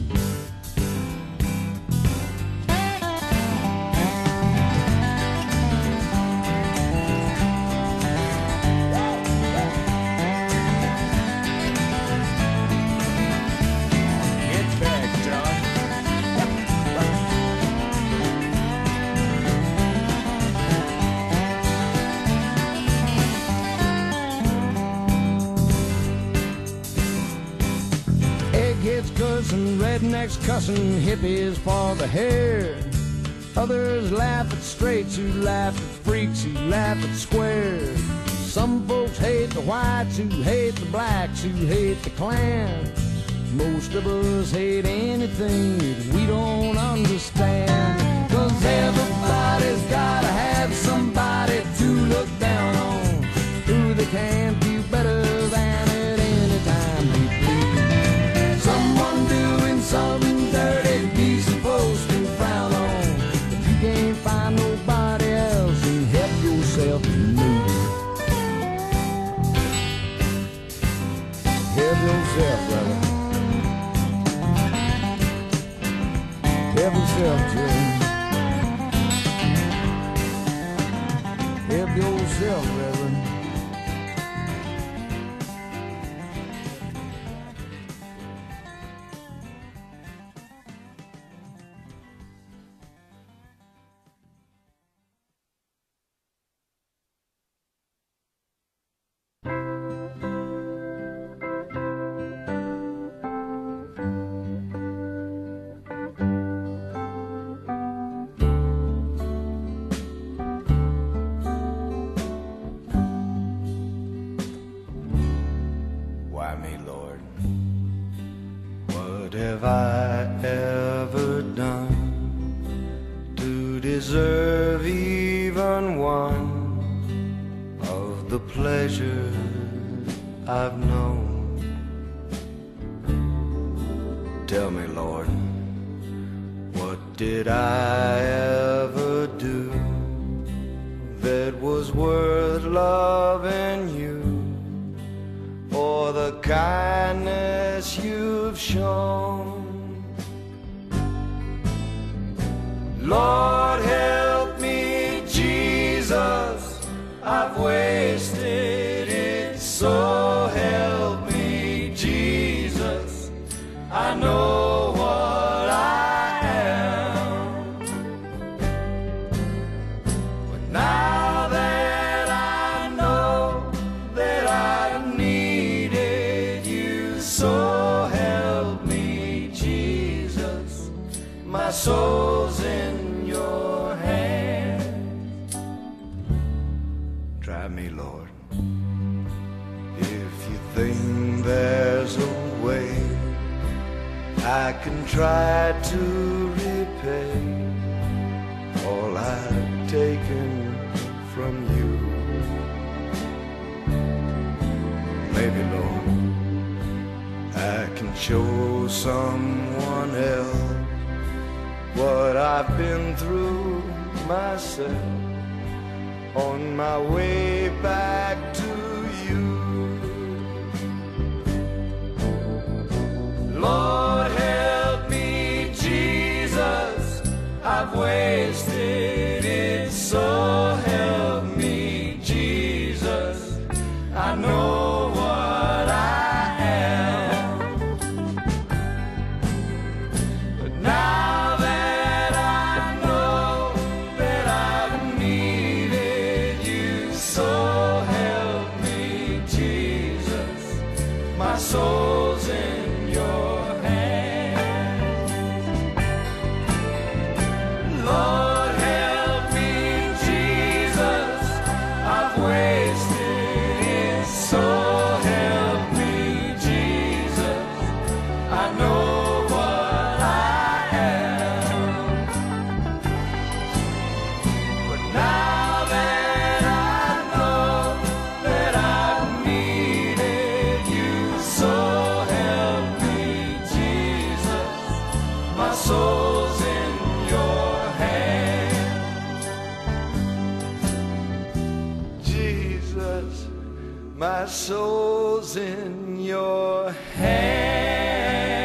And rednecks cussing hippies for the hair. Others laugh at straights who laugh at freaks who laugh at squares. Some folks hate the whites who hate the blacks who hate the Klan. Most of us hate anything that we don't understand. Cause everybody's gotta have somebody to look down on, who they can do better than at any time they please. Someone doing something dirty, decent folks can frown on. If you can't find nobody else, then help yourself to me. Help yourself, brother. Help yourself, Jim. Help yourself, Reverend. Have I ever done to deserve even one of the pleasures I've known? Tell me, Lord, what did I ever do that was worth loving you, or the kindness you've shown? Lord, help me, Jesus, I've wasted it, so help me, Jesus, I know what I am. But now that I know that I've needed you, so help me, Jesus, my soul's in your hands. Try me, Lord, if you think there's a way I can try to repay all I've taken from you. Maybe, Lord, I can show someone else what I've been through myself on my way back to you. Lord, help me, Jesus, I've wasted it, so help me, Jesus, I know what I am. But now that I know that I've needed you, so Jesus, my soul's in your hand.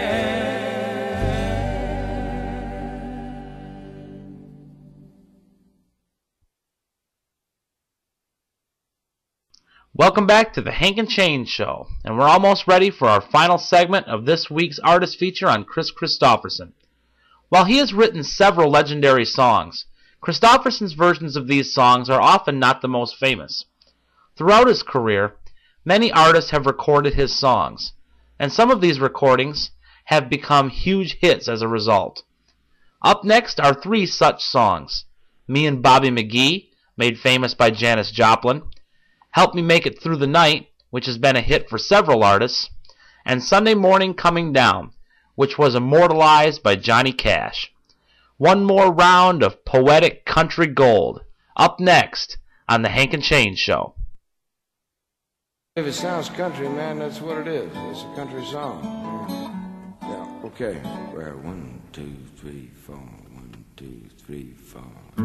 Welcome back to the Hank and Change Show, and we're almost ready for our final segment of this week's artist feature on Kris Kristofferson. While he has written several legendary songs, Kristofferson's versions of these songs are often not the most famous. Throughout his career, many artists have recorded his songs, and some of these recordings have become huge hits as a result. Up next are three such songs: Me and Bobby McGee, made famous by Janis Joplin; Help Me Make It Through the Night, which has been a hit for several artists; and Sunday Morning Coming Down, which was immortalized by Johnny Cash. One more round of poetic country gold, up next on the Hank and Change Show. If it sounds country, man, that's what it is. It's a country song. Yeah, okay. Well, one, two, three, four. One, two, three, four.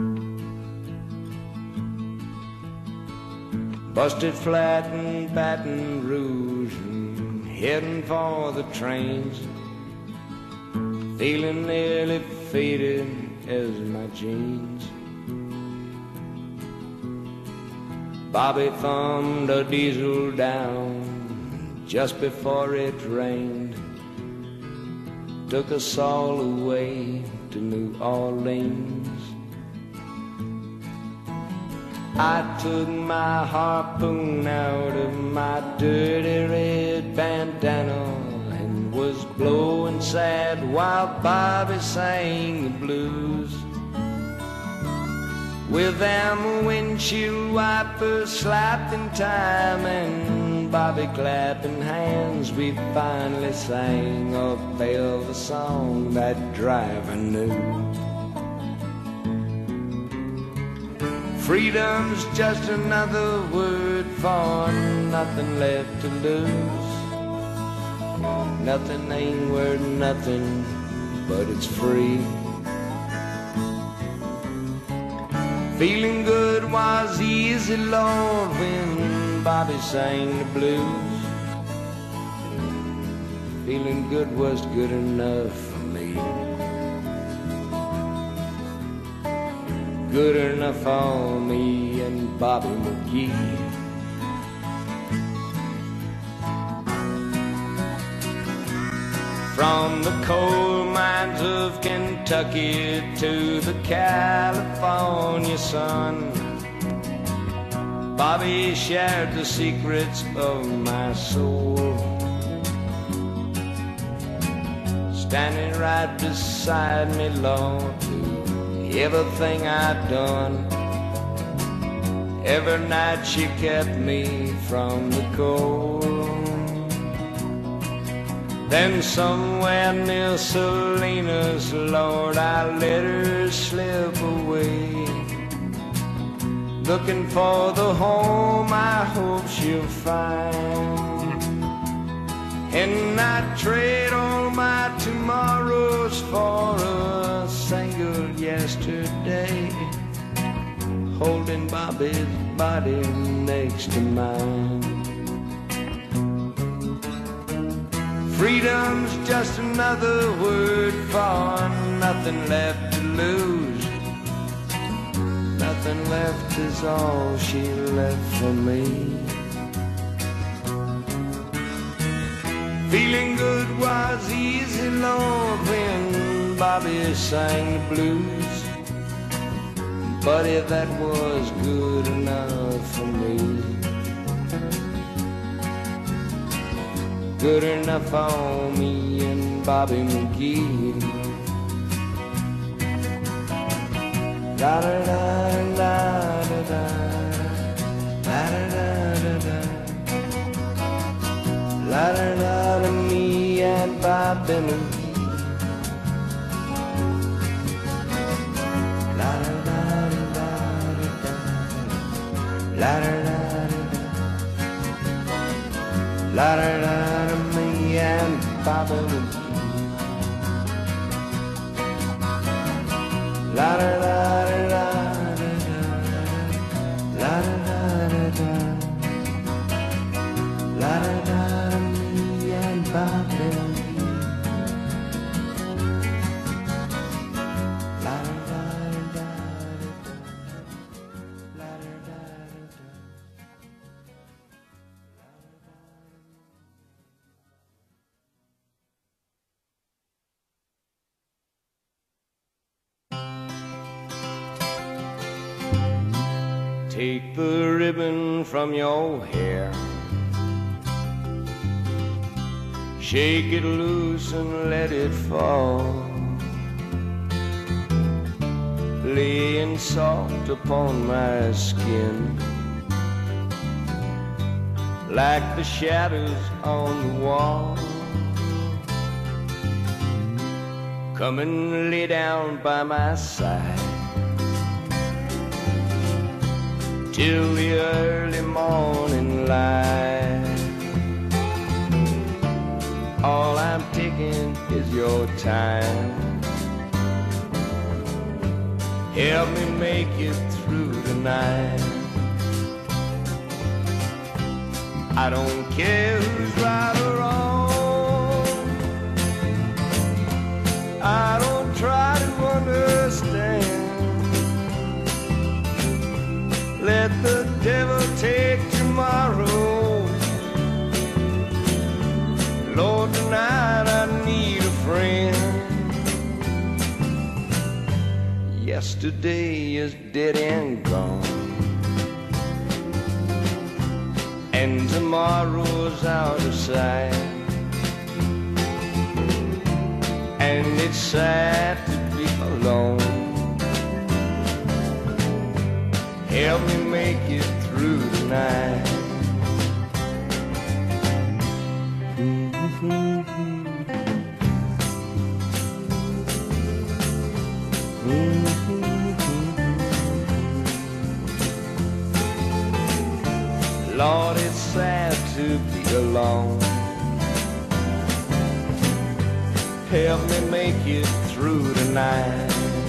Busted flat in Baton Rouge and heading for the trains. Feeling nearly faded as my jeans. Bobby thumbed a diesel down just before it rained. Took us all away to New Orleans. I took my harpoon out of my dirty red bandana and was blowing sad while Bobby sang the blues. With them windshield wipers slapped in time and Bobby clapping hands, we finally sang a velvet song that driver knew. Freedom's just another word for nothing left to lose. Nothing ain't worth nothing, but it's free. Feeling good was easy, Lord, when Bobby sang the blues. Feeling good was good enough for me. Good enough for me and Bobby McGee. From the coal mines of Kentucky to the California sun, Bobby shared the secrets of my soul. Standing right beside me, Lord, everything I'd done. Every night she kept me from the cold. Then somewhere near Salinas, Lord, I let her slip away, looking for the home I hope she'll find. And I'd trade all my tomorrows for a single yesterday, holding Bobby's body next to mine. Freedom's just another word for nothing left to lose. Nothing left is all she left for me. Feeling good was easy, Lord, when Bobby sang the blues. But if that was good enough for me, good enough for me and Bobby McGee. La da da da da da, la da da da da, la da da da, me and Bobby McGee. La da da da da da, la da da da da, la da da da, me and Bobby McGee. La da da da da da, la da da da da. Take the ribbon from your hair, shake it loose and let it fall, laying soft upon my skin, like the shadows on the wall. Come and lay down by my side till the early morning light. All I'm taking is your time. Help me make it through the night. I don't care who's right or wrong. I don't try to understand. Let the devil take tomorrow. Lord, tonight I need a friend. Yesterday is dead and gone, and tomorrow's out of sight. And it's sad to be alone. Help me make it through the night. Lord, it's sad to be alone. Help me make it through the night.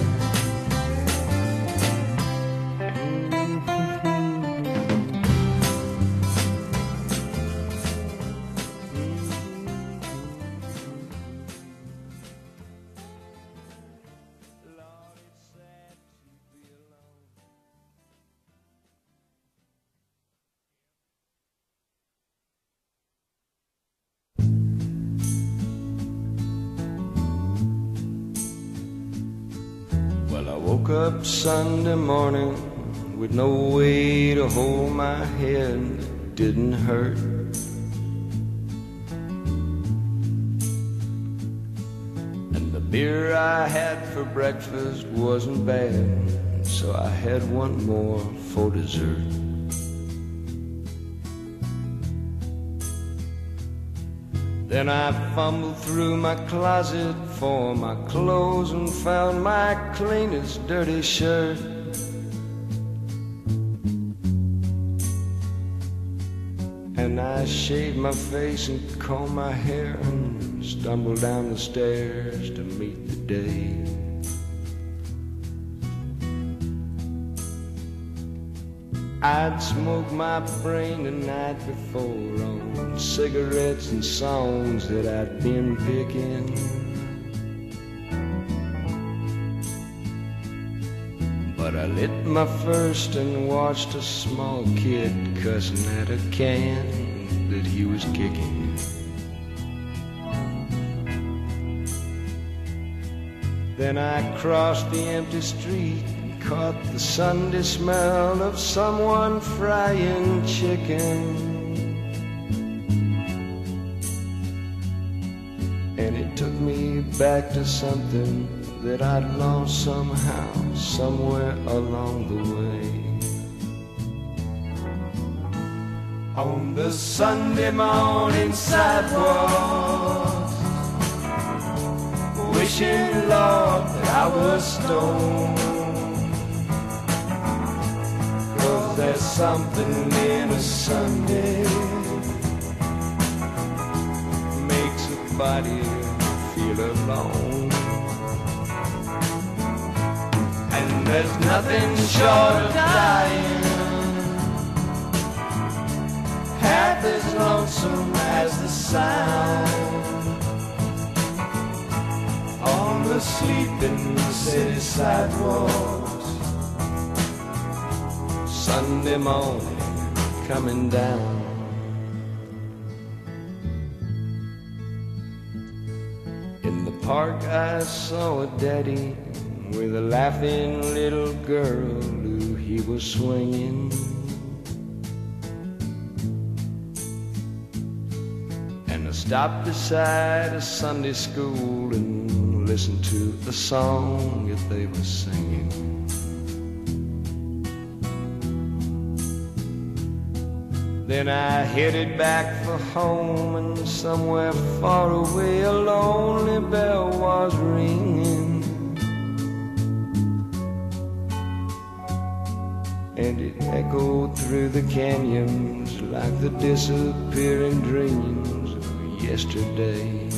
Woke up Sunday morning with no way to hold my head. It didn't hurt. And the beer I had for breakfast wasn't bad, so I had one more for dessert. Then I fumbled through my closet for my clothes and found my cleanest dirty shirt. And I shaved my face and combed my hair and stumbled down the stairs to meet the day. I'd smoked my brain the night before on cigarettes and songs that I'd been picking. But I lit my first and watched a small kid cussing at a can that he was kicking. Then I crossed the empty street, caught the Sunday smell of someone frying chicken. And it took me back to something that I'd lost somehow, somewhere along the way. On the Sunday morning sidewalk, wishing, Lord, that I was stoned. There's something in a Sunday makes a body feel alone. And there's nothing short of dying half as lonesome as the sound on the sleeping city sidewalks. Sunday morning coming down. In the park I saw a daddy with a laughing little girl who he was swinging. And I stopped beside a Sunday school and listened to the song that they were singing. Then I headed back for home, and somewhere far away a lonely bell was ringing. And it echoed through the canyons like the disappearing dreams of yesterday.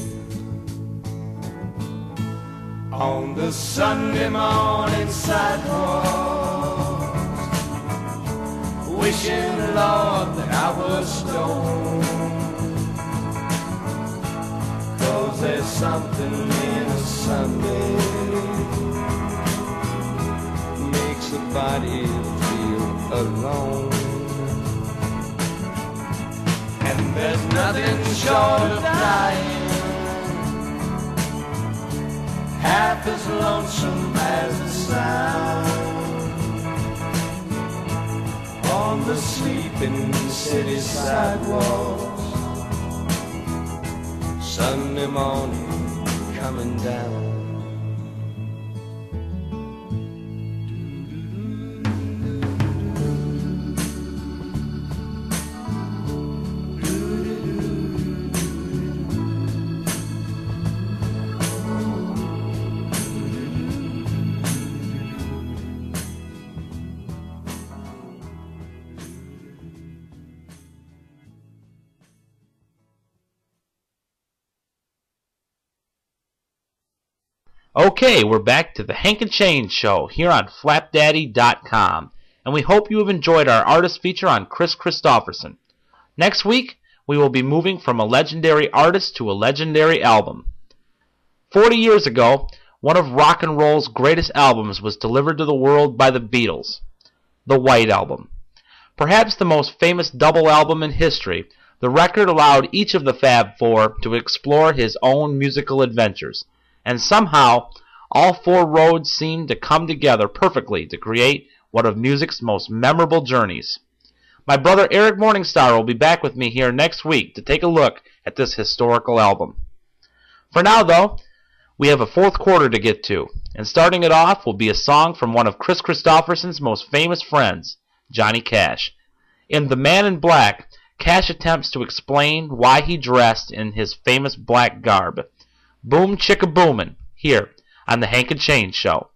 On the Sunday morning sidewalk, wishing, Lord, that I was stoned. 'Cause there's something in a Sunday makes a body feel alone. And there's nothing short of dying half as lonesome as the sound on the sleeping city sidewalks, Sunday morning coming down. Okay, we're back to the Hank and Change Show here on flap daddy dot com, and we hope you have enjoyed our artist feature on Chris Christopherson. Next week, we will be moving from a legendary artist to a legendary album. Forty years ago, one of rock and roll's greatest albums was delivered to the world by the Beatles, the White Album. Perhaps the most famous double album in history, the record allowed each of the Fab Four to explore his own musical adventures, and somehow all four roads seemed to come together perfectly to create one of music's most memorable journeys. My brother Eric Morningstar will be back with me here next week to take a look at this historical album. For now, though, we have a fourth quarter to get to, and starting it off will be a song from one of Chris Christopherson's most famous friends, Johnny Cash. In The Man in Black, Cash attempts to explain why he dressed in his famous black garb. Boom chicka boomin' here on the Hank and Change Show.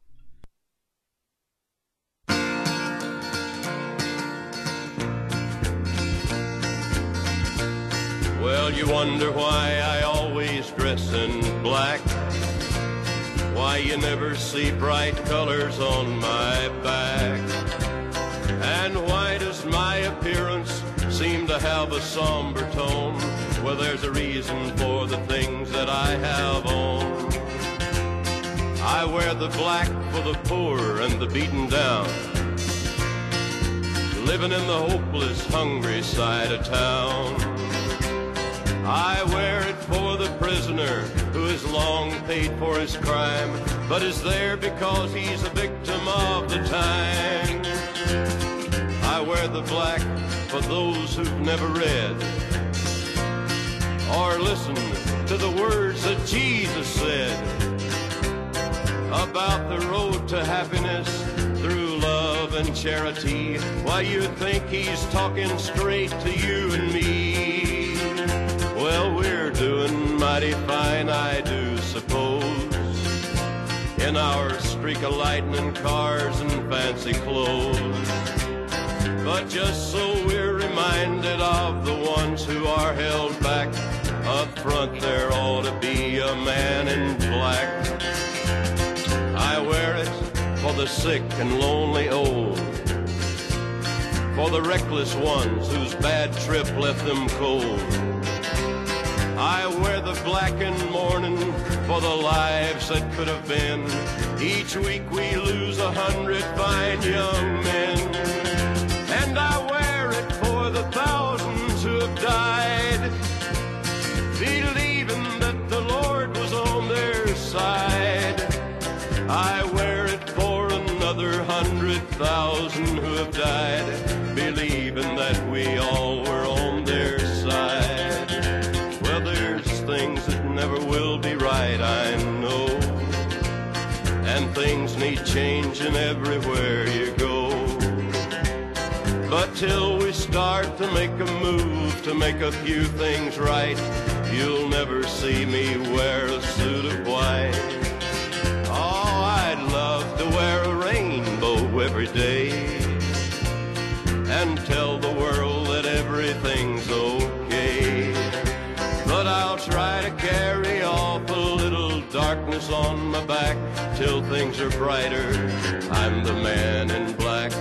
Well, you wonder why I always dress in black, why you never see bright colors on my back, and why does my appearance seem to have a somber tone? Well, there's a reason for the things that I have on. I wear the black for the poor and the beaten down, living in the hopeless, hungry side of town. I wear it for the prisoner who has long paid for his crime, but is there because he's a victim of the time. I wear the black for those who've never read or listen to the words that Jesus said about the road to happiness through love and charity. Why, you think he's talking straight to you and me. Well, we're doing mighty fine, I do suppose, in our streak of lightning cars and fancy clothes. But just so we're reminded of the ones who are held back, up front there ought to be a man in black. I wear it for the sick and lonely old, for the reckless ones whose bad trip left them cold. I wear the black in mourning for the lives that could have been. Each week we lose a hundred fine young men. And I wear it for the thousands who have died, believing that the Lord was on their side. I wear it for another hundred thousand who and everywhere you go. But till we start to make a move to make a few things right, you'll never see me wear a suit of white. Oh, I'd love to wear a rainbow every day and tell the world that everything's okay. But I'll try to carry off a little darkness on my back till things are brighter. I'm the man in black.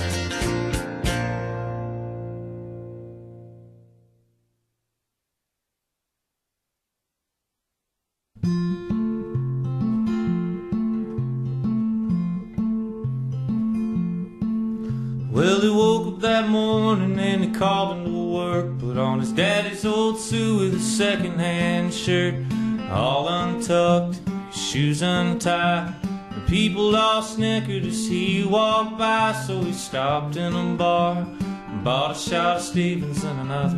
Well, he woke up that morning and he called into work, put on his daddy's old suit with a second-hand shirt, all untucked, his shoes untied. The people all snickered as he walked by, so he stopped in a bar and bought a shot of Stevens and another.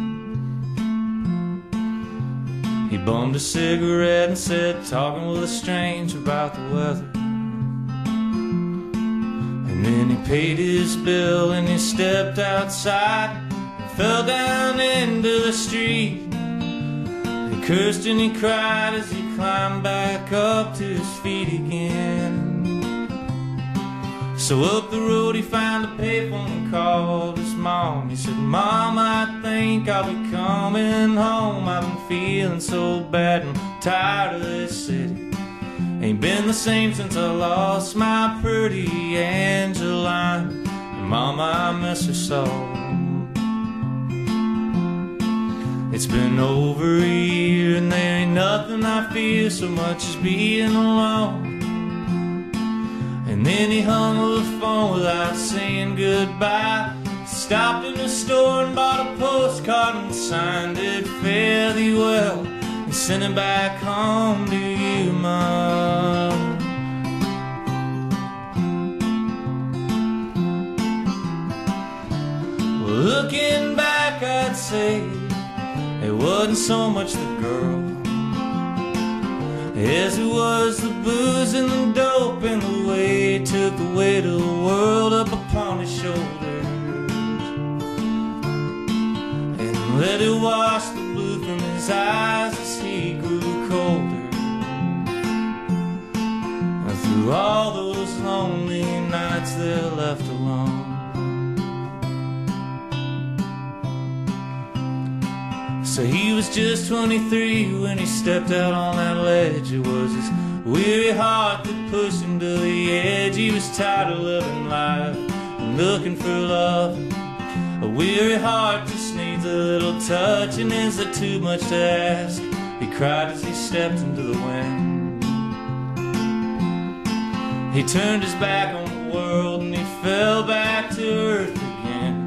He bummed a cigarette and said, talking with a stranger about the weather. And then he paid his bill and he stepped outside and fell down into the street. He cursed and he cried as he climbed back up to his feet again. So up the road he found a payphone and called his mom. He said, Mom, I think I'll be coming home. I've been feeling so bad and tired of this city. Ain't been the same since I lost my pretty Angeline. And Mama, I miss her so. It's been over a year and there ain't nothing I fear so much as being alone. And then he hung up the phone without saying goodbye. Stopped in the store and bought a postcard and signed it, fare thee well, and sent it back home to you, Mom. Well, looking back, I'd say it wasn't so much the girl as it was the booze and the dope and the way he took the weight of the world up upon his shoulders and let it wash the blue from his eyes as he grew colder. And through all those lonely nights they're left alone. So he was just twenty-three when he stepped out on that ledge. It was his weary heart that pushed him to the edge. He was tired of living life and looking for love. A weary heart just needs a little touch, and is it too much to ask? He cried as he stepped into the wind. He turned his back on the world and he fell back to earth again.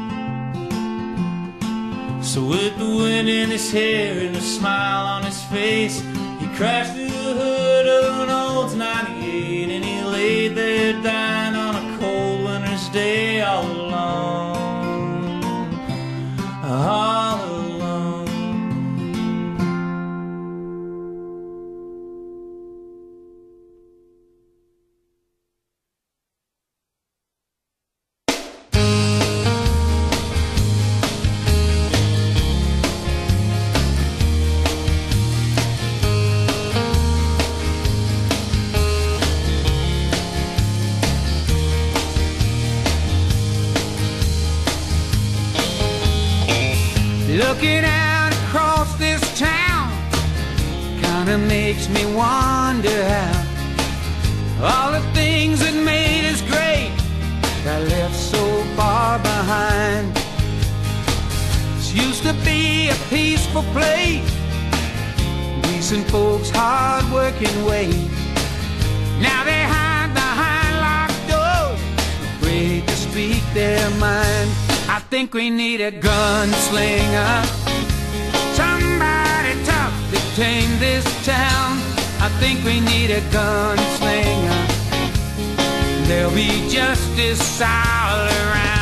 So with the wind in his hair and a smile on his face, he crashed through the hood of an old ninety-eight, and he laid there dying on a cold winter's day all alone, all alone. Looking out across this town kinda makes me wonder how all the things that made us great got left so far behind. This used to be a peaceful place, decent folks, hard-working ways. Now they hide behind locked doors, afraid to speak their mind. I think we need a gunslinger, somebody tough to tame this town. I think we need a gunslinger, there'll be justice all around.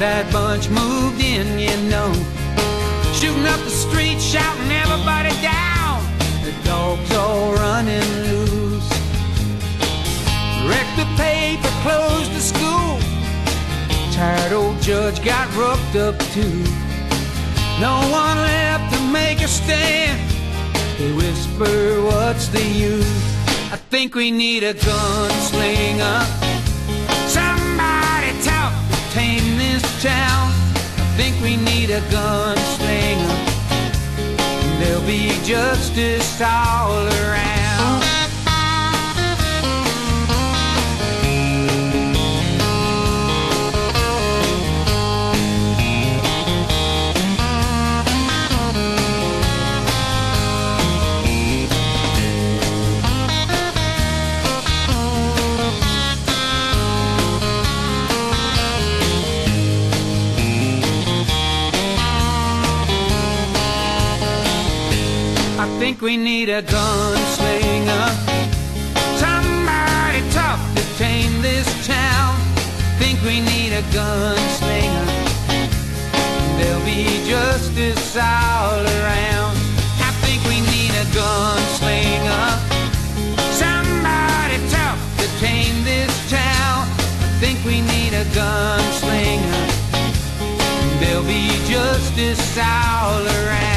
that bunch moved in, you know. Shooting up the street, shouting everybody down. The dogs all running loose. Wrecked the paper, closed the school. Tired old judge got roughed up too. No one left to make a stand. They whisper, what's the use? I think we need a gunslinger. Somebody talk to tame this town. I think we need a gunslinger. There'll be justice all around. I think we need a gunslinger. Somebody tough to tame this town. I think we need a gunslinger. There'll be justice all around. I think we need a gunslinger. Somebody tough to tame this town. I think we need a gunslinger. There'll be justice all around.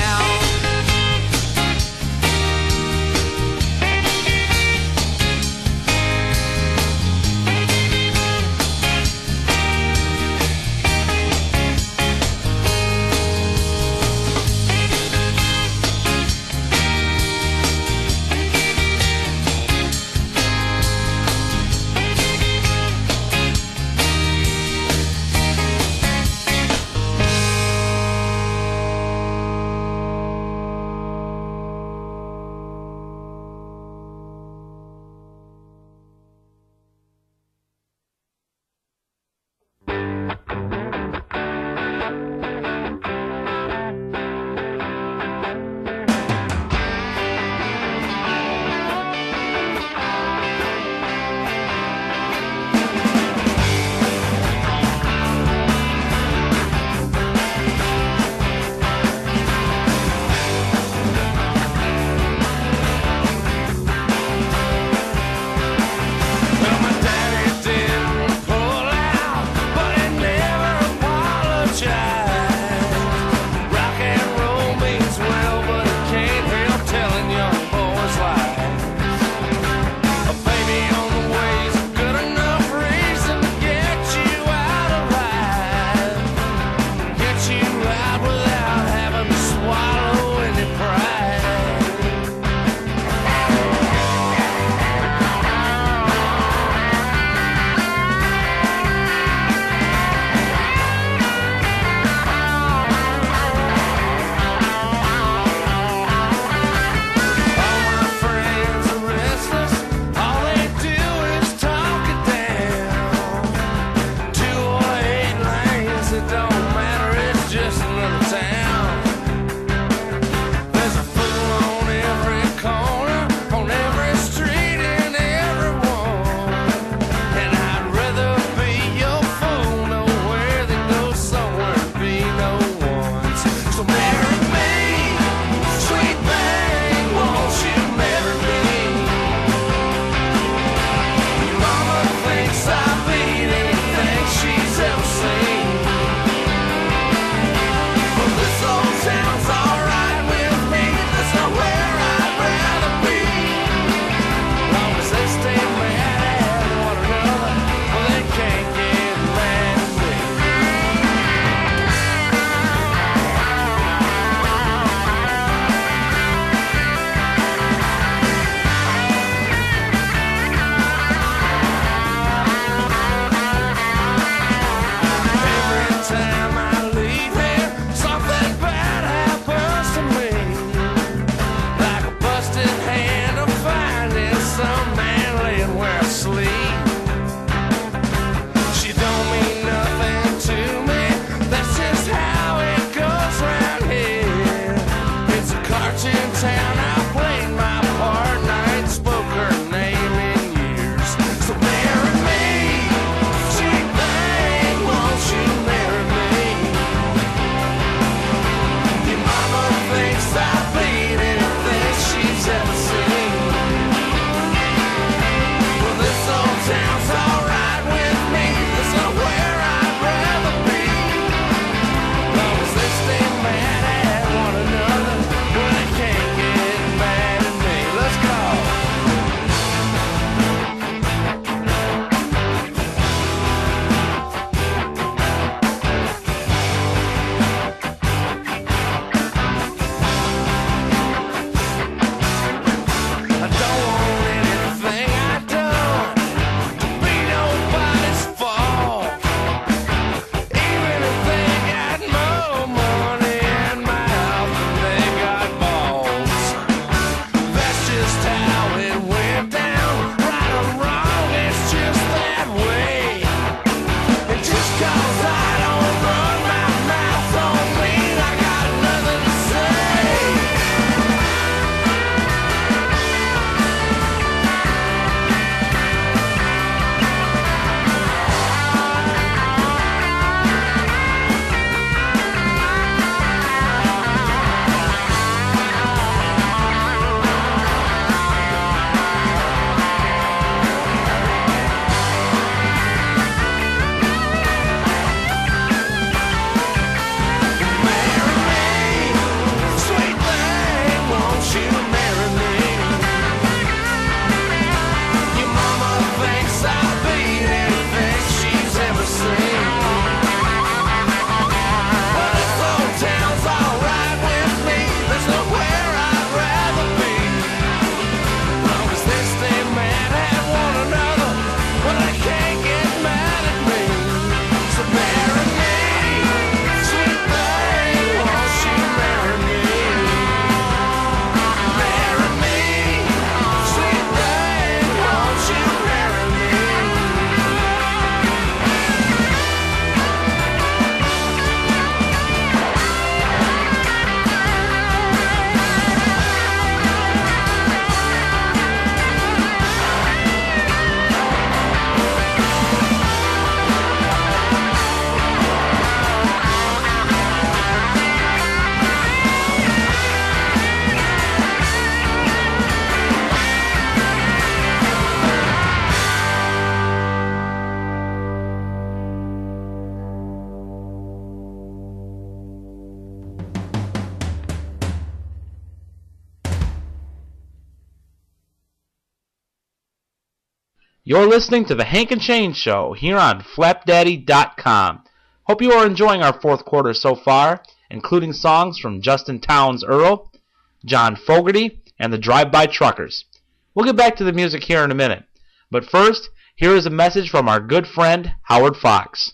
You're listening to the Hank and Shane Show here on flap daddy dot com. Hope you are enjoying our fourth quarter so far, including songs from Justin Townes Earl, John Fogerty, and the Drive-By Truckers. We'll get back to the music here in a minute. But first, here is a message from our good friend, Howard Fox.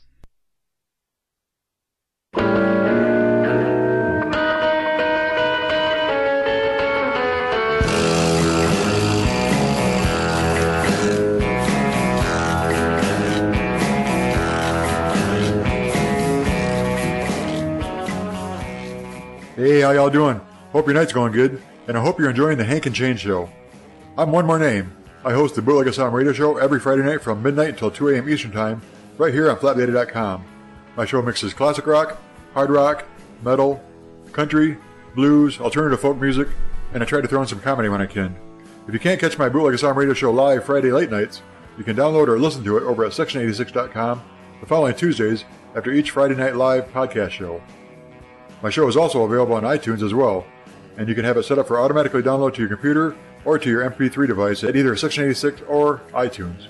Hey, how y'all doing? Hope your night's going good, and I hope you're enjoying the Hank and Shane Show. I'm One More Name. I host the Bootleg Asylum radio show every Friday night from midnight until two a.m. Eastern Time, right here on flap daddy dot com. My show mixes classic rock, hard rock, metal, country, blues, alternative folk music, and I try to throw in some comedy when I can. If you can't catch my Bootleg Asylum radio show live Friday late nights, you can download or listen to it over at section eighty-six dot com the following Tuesdays after each Friday night live podcast show. My show is also available on iTunes as well, and you can have it set up for automatically download to your computer or to your M P three device at either Section eighty-six or iTunes.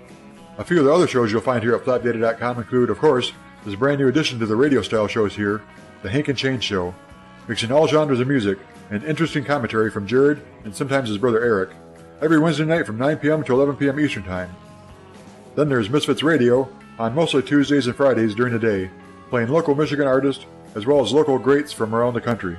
A few of the other shows you'll find here at flap daddy dot com include, of course, this brand new addition to the radio-style shows here, the Hank and Shane Show, mixing all genres of music and interesting commentary from Jared and sometimes his brother Eric, every Wednesday night from nine p.m. to eleven p.m. Eastern Time. Then there's Misfits Radio on mostly Tuesdays and Fridays during the day, playing local Michigan artists as well as local greats from around the country.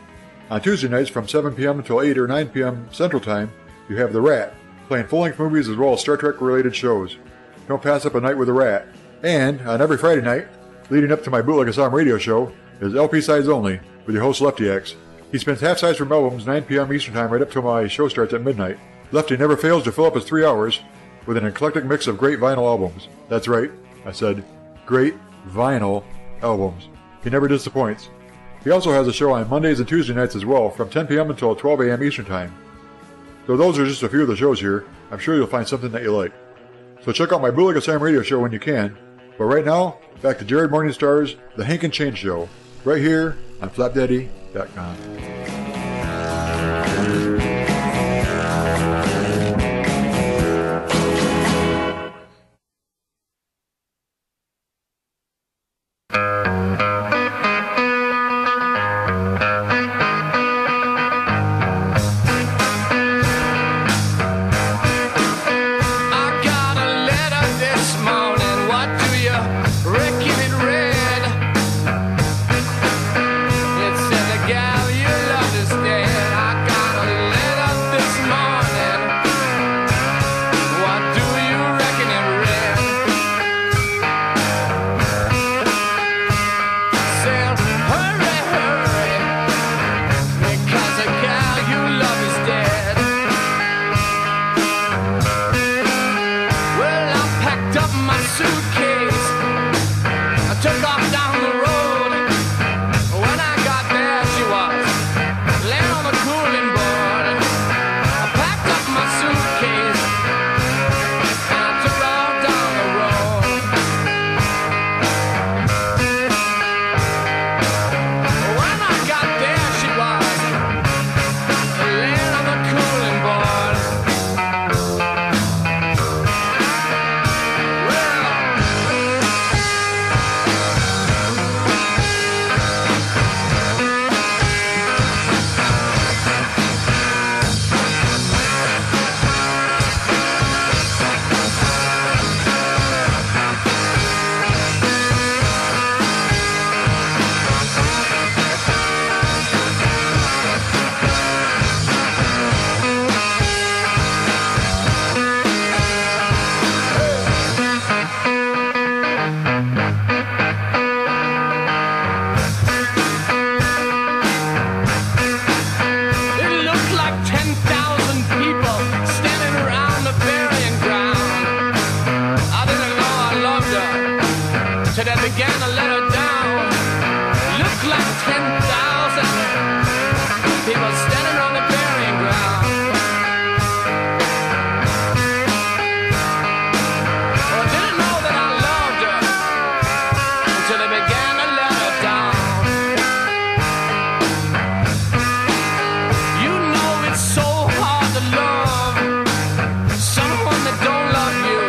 On Tuesday nights from seven p.m. until eight or nine p.m. Central Time, you have The Rat, playing full-length movies as well as Star Trek-related shows. Don't pass up a night with The Rat. And on every Friday night, leading up to my Bootleg Asylum radio show, is L P Sides Only with your host Lefty X. He spends half sides from albums nine p.m. Eastern Time right up till my show starts at midnight. Lefty never fails to fill up his three hours with an eclectic mix of great vinyl albums. That's right, I said great vinyl albums. He never disappoints. He also has a show on Mondays and Tuesday nights as well, from ten p.m. until twelve a.m. Eastern Time. So those are just a few of the shows here. I'm sure you'll find something that you like. So check out my Bootleg Asylum radio show when you can. But right now, back to Jared Morningstar's The Hank and Shane Show, right here on flap daddy dot com. Someone that don't love you.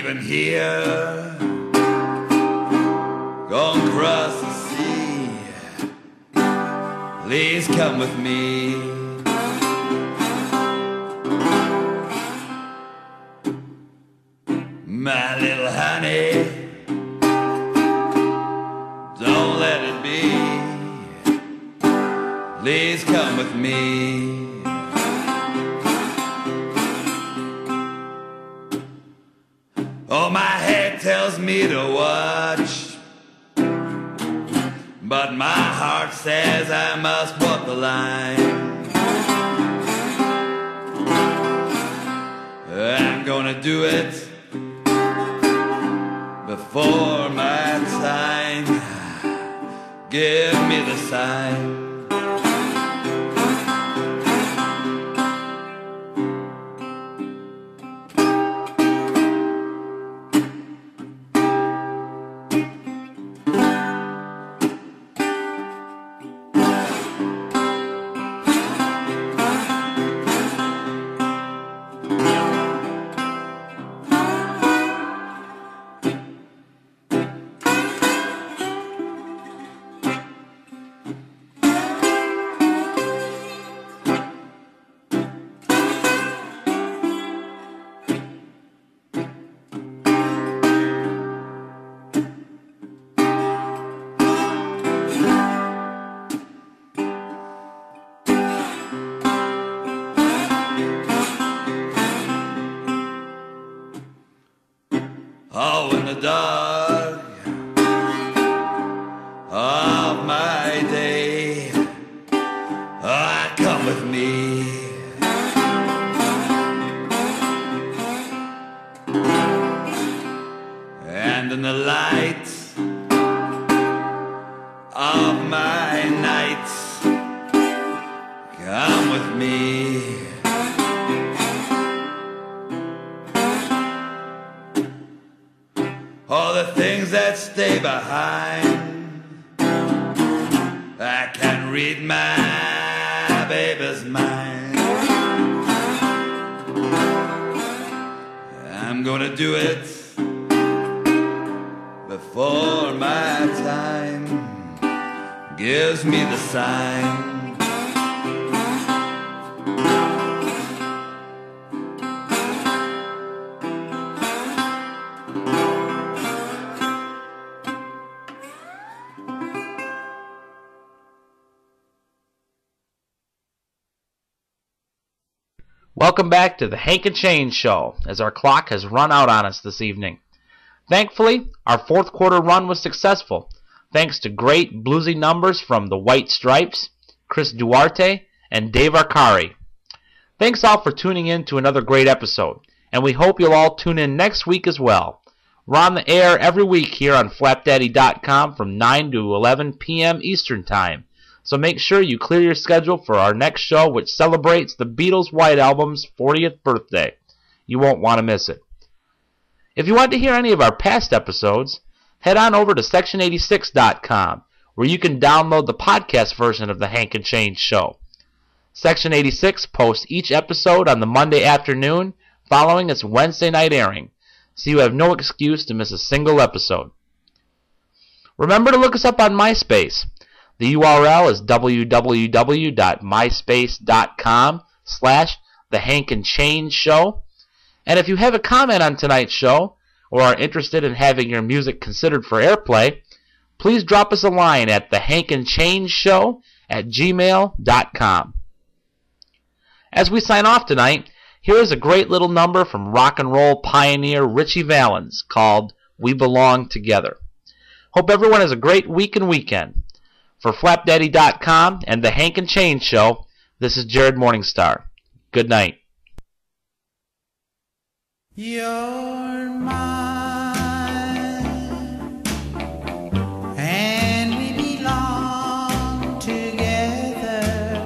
leaving here, going across the sea. Please come with me. My little honey, don't let it be. Please come with me. Oh, my head tells me to watch, but my heart says I must walk the line. I'm gonna do it before my time. Give me the sign. Oh, in the dark of my day, oh, come with me. And in the light of my nights, come with me. All the things that stay behind, I can read my baby's mind. I'm gonna do it before my time gives me the sign. Welcome back to the Hank and Change Show, as our clock has run out on us this evening. Thankfully, our fourth quarter run was successful, thanks to great bluesy numbers from the White Stripes, Chris Duarte, and Dave Arcari. Thanks all for tuning in to another great episode, and we hope you'll all tune in next week as well. We're on the air every week here on flap daddy dot com from nine to eleven p.m. Eastern Time. So make sure you clear your schedule for our next show, which celebrates the Beatles' White Album's fortieth birthday. You won't want to miss it. If you want to hear any of our past episodes, head on over to section eighty-six dot com, where you can download the podcast version of the Hank and Change Show. Section eighty-six posts each episode on the Monday afternoon following its Wednesday night airing, so you have no excuse to miss a single episode. Remember to look us up on MySpace. The U R L is w w w dot myspace dot com slash the Hank and Change Show. And if you have a comment on tonight's show, or are interested in having your music considered for airplay, please drop us a line at the Hank and Change Show at gmail dot com. As we sign off tonight, here is a great little number from rock and roll pioneer Ritchie Valens called We Belong Together. Hope everyone has a great week and weekend. For flap daddy dot com and the Hank and Change Show, this is Jared Morningstar. Good night. You're mine, and we belong together.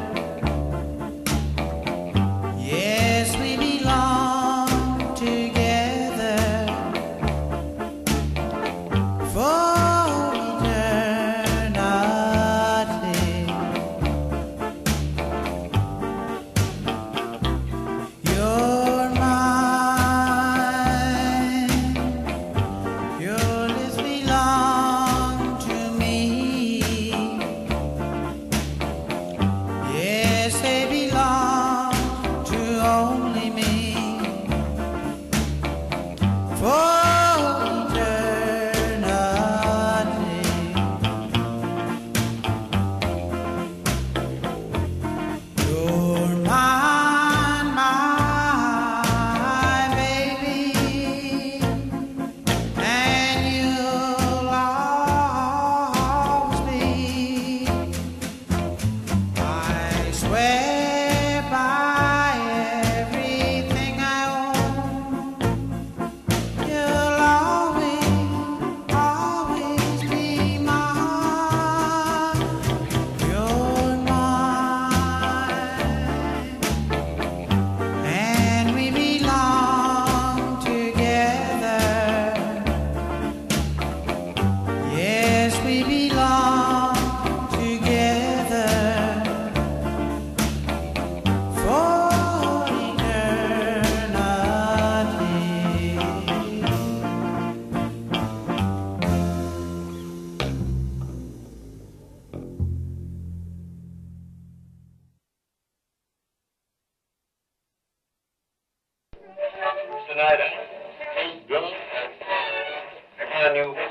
Yes, we belong together for You're mine. Swear by everything I own, you'll always, always be mine. You're mine, and we belong together. Yes, we belong together for eternity. Tonight, I ain't drunk. I got a new